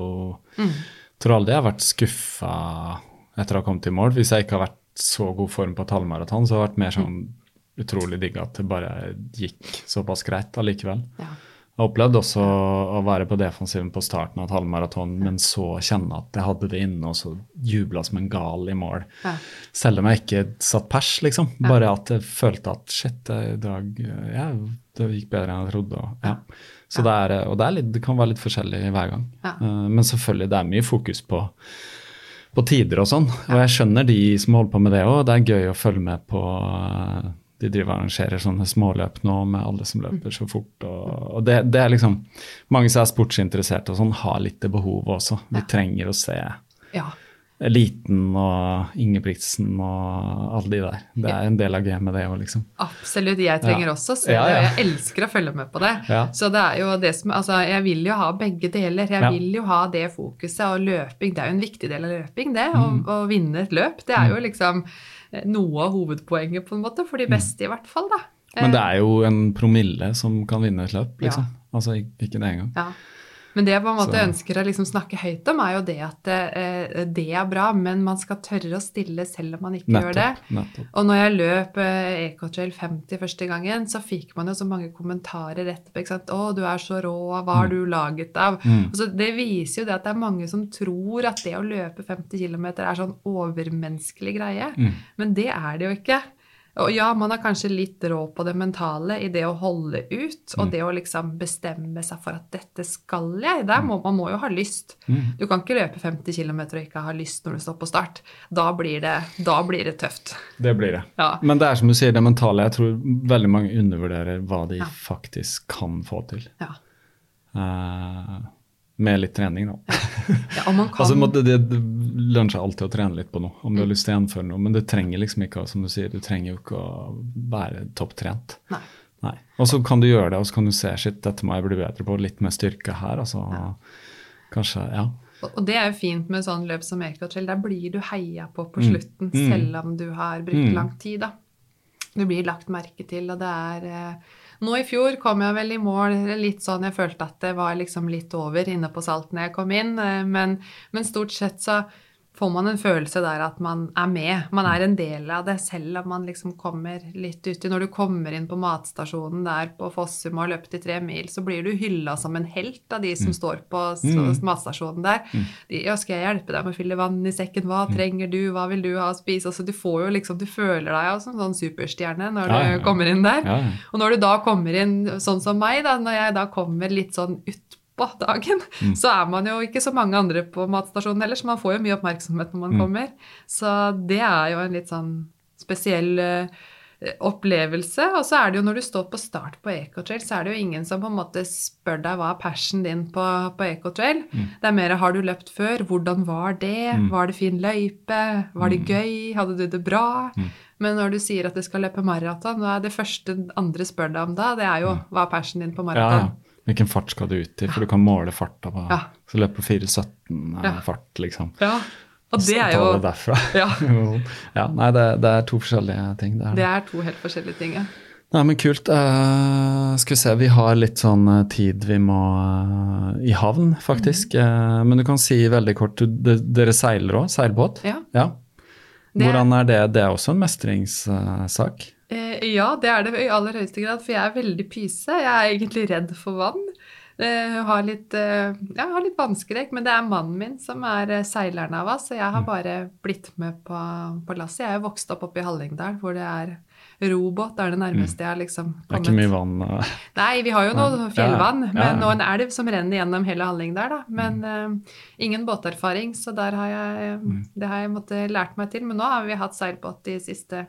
tror aldri jeg har vært skuffet etter å ha kommet i mål. Hvis jeg ikke har vært så god form på et halvmaraton, så har det vært mer sånn utrolig digg at det bare gikk såpass greit allikevel. Jeg opplevde også å være på defensiven på starten av et halvmaraton, men så kjenne at jeg hadde det inne, og så jublet som en gal i mål. Ja. Selv om jeg ikke satt pers, liksom. Bare at jeg følte at shit, i dag, ja, det gikk bedre enn jeg trodde. Så det kan være litt forskjellig hver gang. Men selvfølgelig, det mye fokus på tider og sånn. Og jeg skjønner de som holder på med det også. Det gøy å følge med på. De driver og arrangerer sånne småløp nå med alle som løper så fort. Og det liksom, mange som sportsinteresserte og sånn, har litt det behovet også. Vi trenger å se Eliten og Ingebrigtsen og alle de der. Det en del av gamet det også, liksom. Absolutt, jeg trenger også å se det, og jeg elsker å følge med på det. Så det jo det som, altså jeg vil jo ha begge deler. Jeg vil jo ha det fokuset, og løping, det jo en viktig del av løping, det, å vinne et løp. Det jo liksom noe av hovedpoenget på en måte, for de beste i hvert fall da. Men det jo en promille som kan vinne et løp, liksom. Altså ikke det engang. Ja. Men det jeg på en måte ønsker å liksom snakke høyt om jo det at det bra, men man skal tørre å stille selv om man ikke gjør det. Nettopp. Og når jeg løp Ecotrail 50 første gangen, så fikk man jo så mange kommentarer etterpå, ikke sant? Å, du så rå, hva har du laget av? Og så det viser jo det at det mange som tror at det å løpe 50 kilometer sånn overmenneskelig greie, men det det jo ikke. Og ja, man kanskje litt rå på det mentale i det å holde ut, og det å liksom bestemme seg for at dette skal jeg. Man må jo ha lyst. Du kan ikke løpe 50 kilometer og ikke ha lyst når du står på start. Da blir det tøft. Det blir det. Ja. Men det som du sier, det mentale, jeg tror veldig mange undervurderer hva de faktisk kan få til. Ja. Med litt trening da. Ja, og man kan... Altså, det lønner seg alltid å trene litt på noe, om du har lyst til å gjenføre noe, men det trenger liksom ikke, som du sier, du trenger jo ikke å være topptrent. Nei. Og så kan du gjøre det, og så kan du se, shit, dette må jeg bli bedre på, litt mer styrke her, altså, kanskje, Og det jo fint med sånn løp som Ecotrail, der blir du heia på slutten, selv om du har brukt lang tid da. Du blir lagt merke til, og det nå i fjor kom jeg vel i mål litt sånn, jeg følte at det var liksom litt over inne på Salt når jeg kom inn, men stort sett så får man en følelse der at man med, man en del av det, selv om man liksom kommer litt uti. Når du kommer inn på matstasjonen der på Fossum og har løpt i 3 mil, så blir du hyllet som en helt av de som står på matstasjonen der. Skal jeg hjelpe deg med å fylle vann i sekken? Hva trenger du? Hva vil du ha å spise? Altså, du får jo liksom, du føler deg jo som sånn superstjerne når du kommer inn der. Og når du da kommer inn sånn som meg da, når jeg da kommer litt sånn ut på dagen, så man jo ikke så mange andre på matstasjonen heller, så man får jo mye oppmerksomhet når man kommer. Så det jo en litt sånn spesiell opplevelse, og så det jo når du står på start på Ecotrail, så det jo ingen som på en måte spør deg hva passion din på Ecotrail. Det mer, har du løpt før? Hvordan var det? Var det fin løype? Var det gøy? Hadde du det bra? Men når du sier at du skal løpe maraton, da det første andre spør deg om da, det jo hva passion din på maraton? Hvilken fart skal du ut i, for du kan måle farta på, så løper 4,17 fart, liksom. Ja, og det jo... Ta det derfra. Nei, det 2 forskjellige ting. Det 2 helt forskjellige ting, Nei, men kult. Skal vi se, vi har litt sånn tid vi må i havn, faktisk. Men du kan si veldig kort, dere seiler også, seilbåt? Ja. Hvordan det? Det også en mestringssak? Ja, det det i aller høyeste grad, for jeg veldig pyse. Jeg egentlig redd for vann. Jeg har litt vannskrekk, men det mannen min som seileren av oss, så jeg har bare blitt med på lasset. Jeg vokst opp i Hallingdal, hvor det robåt, det nærmeste jeg liksom kommet. Det ikke mye vann? Nei, vi har jo noe fjellvann, men nå en elv som renner gjennom hele Hallingdal, da. Men ingen båterfaring, så der det har jeg måttet lært meg til. Men nå har vi hatt seilbåt de siste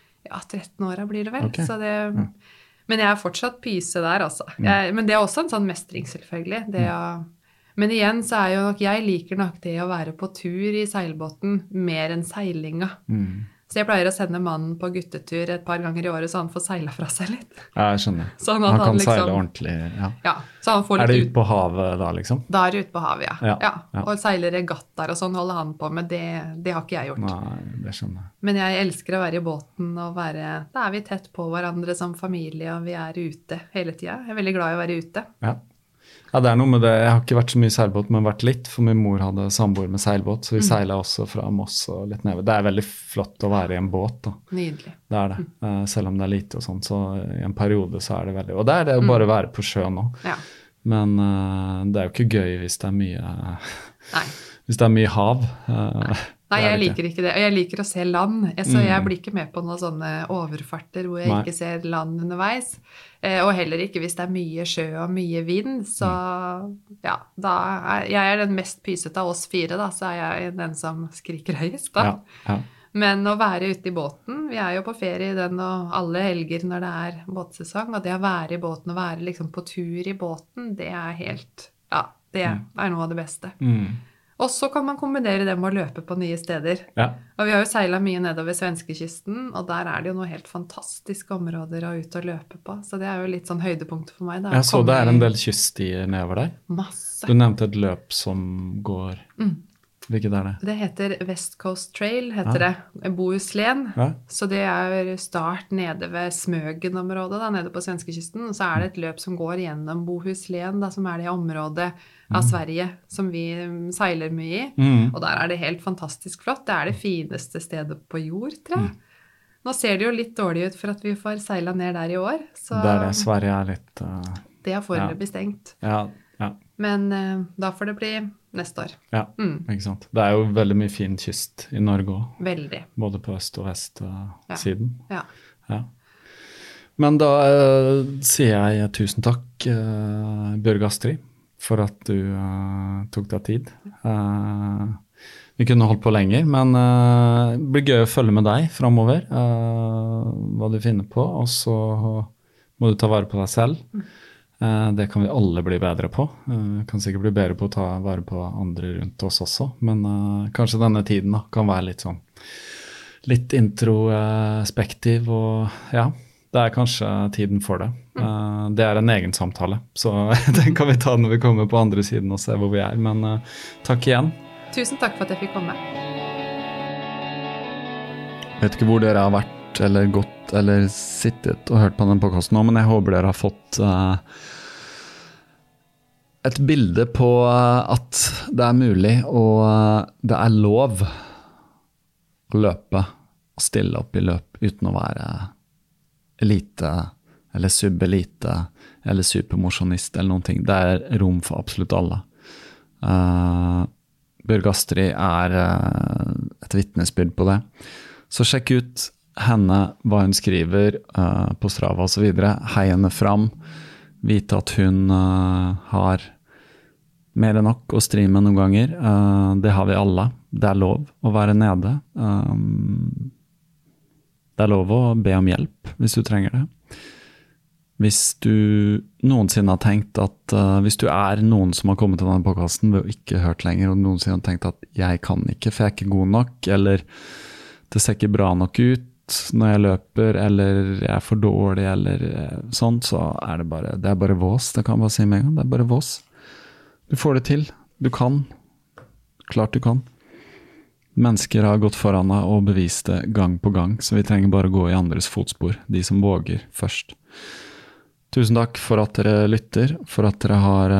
13 åra blir det vel. Okay. Så men jeg fortsatt pyse der, altså. Men det også en sånn mestring, selvfølgelig. Men igjen så jo nok, jeg liker nok det å være på tur i seilbåten mer enn seilinga. Så jeg pleier å sende mannen på guttetur et par ganger i året, så han får seile fra seg litt. Ja, jeg skjønner. Sånn han kan liksom, seile ordentlig, så han får litt det ute på havet da, liksom? Da det ute på havet, ja. Og seiler regattaer og sånn holder han på med, det har ikke jeg gjort. Nei, det skjønner jeg. Men jeg elsker å være i båten og da vi tett på hverandre som familie, og vi ute hele tiden. Jeg veldig glad i å være ute. Ja. Ja, det noe med det. Jeg har ikke vært så mye seilbåt, men vært litt, for min mor hadde samboer med seilbåt, så vi seilet også fra Moss og litt nedover. Det veldig flott å være i en båt da. Nydelig. Det det. Selv om det lite og sånn, så i en periode så det veldig, og det det å bare være på sjøen nå. Ja. Men det jo ikke gøy hvis det mye, Nei. Hvis det mye hav. Nei, jeg liker ikke det. Og jeg liker å se land. Så jeg blir ikke med på noen sånne overfarter hvor jeg ikke ser land underveis. Og heller ikke hvis det mye sjø og mye vind. Så ja, da jeg den mest pysete av oss 4 da, så jeg den som skriker høyest da. Ja. Men å være ute i båten, vi jo på ferie i den og alle helger når det båtsesong, og det å være i båten og være liksom på tur i båten, det helt, ja, det noe av det beste. Og så kan man kombinere det med å løpe på nye steder. Ja. Og vi har jo seilet mye nedover svenskekysten, og der det jo noe helt fantastiske områder å ut og løpe på. Så det jo litt sånn høydepunkt for meg. Da, ja, så det en del kyststier nedover der? Masse. Du nevnte et løp som går... Hvilket det? Det heter West Coast Trail, heter det. Bohuslän. Ja. Så det start nede ved Smøgen-området, da, nede på svenskekysten. Og så det et løp som går gjennom Bohuslän, da, som det området av Sverige som vi seiler mye i. Og der det helt fantastisk flott. Det det fineste stedet på jord, tror jeg. Nå ser det jo litt dårlig ut for at vi får seile ned der i år. Så det Sverige litt... Det foreløpig stengt. Ja. Men da får det bli neste år. Ja, ikke sant. Det jo veldig mye fin kyst i Norge også. Veldig. Både på øst- og vest-siden. Ja. Men da sier jeg tusen takk, Bjørg Astrid, for at du tok deg tid. Vi kunne holdt på lenger, men det blir gøy å følge med deg fremover, hva du finner på, og så må du ta vare på deg selv. Det kan vi alle bli bedre på. Kan sikkert bli bedre på å ta vare på andre rundt oss også, men kanskje denne tiden da, kan være litt sånn, litt introspektiv, og ja, det kanskje tiden for det. Det en egen samtale, så den kan vi ta når vi kommer på andre siden og se hvor vi men takk igjen. Tusen takk for at jeg fikk komme. Jeg vet ikke hvor dere har vært, eller gått, eller sittet og hørt på den podcasten nå, men jeg håper dere har fått et bilde på at det mulig, og det lov å løpe og stille opp i løp uten å være elite, eller subelite, eller supermosjonist, eller noen ting. Det rom for absolutt alle. Bjørg Astrid et vittnesbyrd på det. Så sjekk ut henne, hva hun skriver på Strava og så videre. Hei henne fram. Vite at hun har mer enn nok å stri med noen ganger. Det har vi alle. Det lov å være nede. Det lov å be om hjelp hvis du trenger det. Hvis du noensinne har tenkt at hvis du noen som har kommet til denne podcasten ved å ikke hørt lenger, og noensinne har tenkt at jeg kan ikke, for jeg ikke god nok, eller det ser ikke bra nok ut når jeg løper, eller jeg for dårlig, eller sånn, så det bare vås. Det kan jeg bare si med en gang. Det bare vås. Du får det til. Du kan. Klart du kan. Mennesker har gått foran deg og bevist det gang på gang, så vi trenger bare gå i andres fotspor, de som våger først. Tusen takk for at dere lytter, for at dere har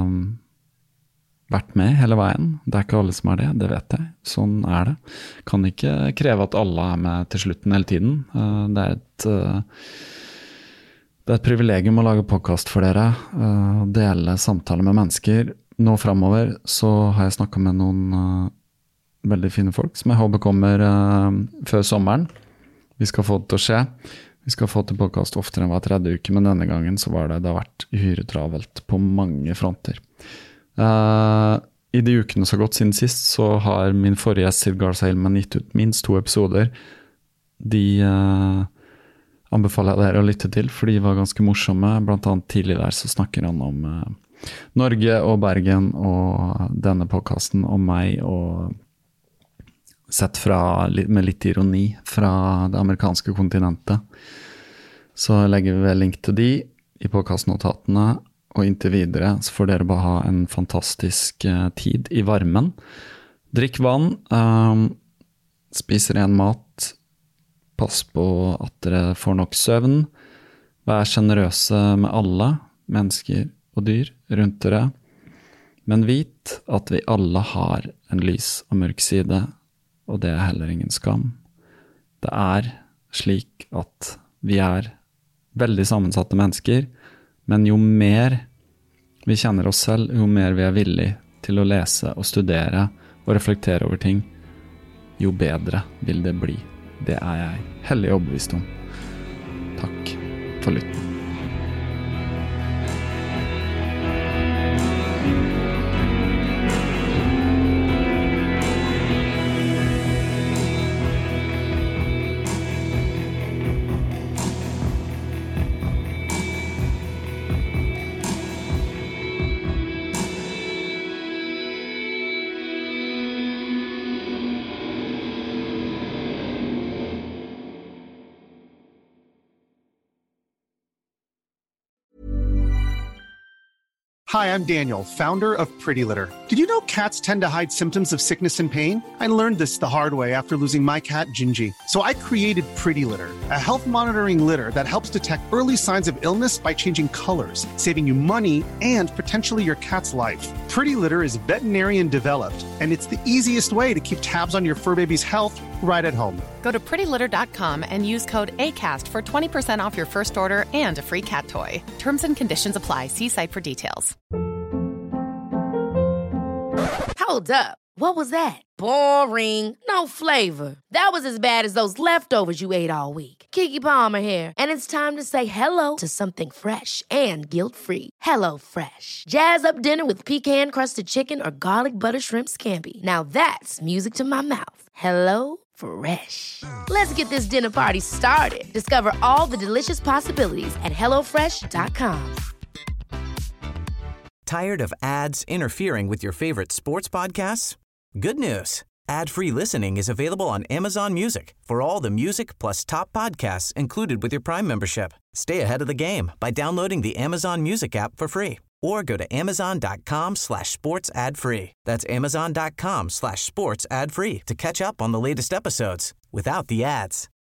vært med hele veien. Det ikke alle som det vet jeg. Sånn det. Kan ikke kreve at alle med til slutten hele tiden. Det et privilegium å lage podcast for dere, dele samtaler med mennesker. Nå fremover så har jeg snakket med noen veldig fine folk, som jeg håper kommer før sommeren. Vi skal få det til å skje. Vi skal få til podcast oftere enn hver tredje uke, men denne gangen så det har vært uhyre travelt på mange fronter. I de ukene som har gått siden sist, så har min forrige gjest, Sid Garza-Hillman, gitt ut minst 2 episoder. De anbefaler jeg dere å lytte til, for de var ganske morsomme. Blant annet tidlig der så snakker han om Norge og Bergen, og denne podcasten om meg, og sett med litt ironi fra det amerikanske kontinentet. Så legger vi link til de i podcastnotatene, og inntil videre så får dere bare ha en fantastisk tid i varmen. Drikk vann, spis ren mat, pass på at dere får nok søvn, vær generøse med alle mennesker, og dyr rundt dere, men vit at vi alle har en lys og mørk side, og det er heller ingen skam. Det er slik at vi er veldig sammensatte mennesker, men jo mer vi kjenner oss selv, jo mer vi er villige til å lese og studere og reflektere over ting, jo bedre vil det bli. Det er jeg hellig overbevist om. Takk for lytten. Hi, I'm Daniel, founder of Pretty Litter. Did you know cats tend to hide symptoms of sickness and pain? I learned this the hard way after losing my cat, Gingy. So I created Pretty Litter, a health monitoring litter that helps detect early signs of illness by changing colors, saving you money and potentially your cat's life. Pretty Litter is veterinarian developed, and it's the easiest way to keep tabs on your fur baby's health right at home. Go to prettylitter.com and use code ACAST for 20% off your first order and a free cat toy. Terms and conditions apply. See site for details. Hold up. What was that? Boring. No flavor. That was as bad as those leftovers you ate all week. Keke Palmer here, and it's time to say hello to something fresh and guilt-free. Hello Fresh. Jazz up dinner with pecan-crusted chicken or garlic butter shrimp scampi. Now that's music to my mouth. Hello Fresh. Let's get this dinner party started. Discover all the delicious possibilities at hellofresh.com. Tired of ads interfering with your favorite sports podcasts? Good news. Ad-free listening is available on Amazon Music for all the music plus top podcasts included with your Prime membership. Stay ahead of the game by downloading the Amazon Music app for free or go to amazon.com/sports ad free. That's amazon.com/sports ad free to catch up on the latest episodes without the ads.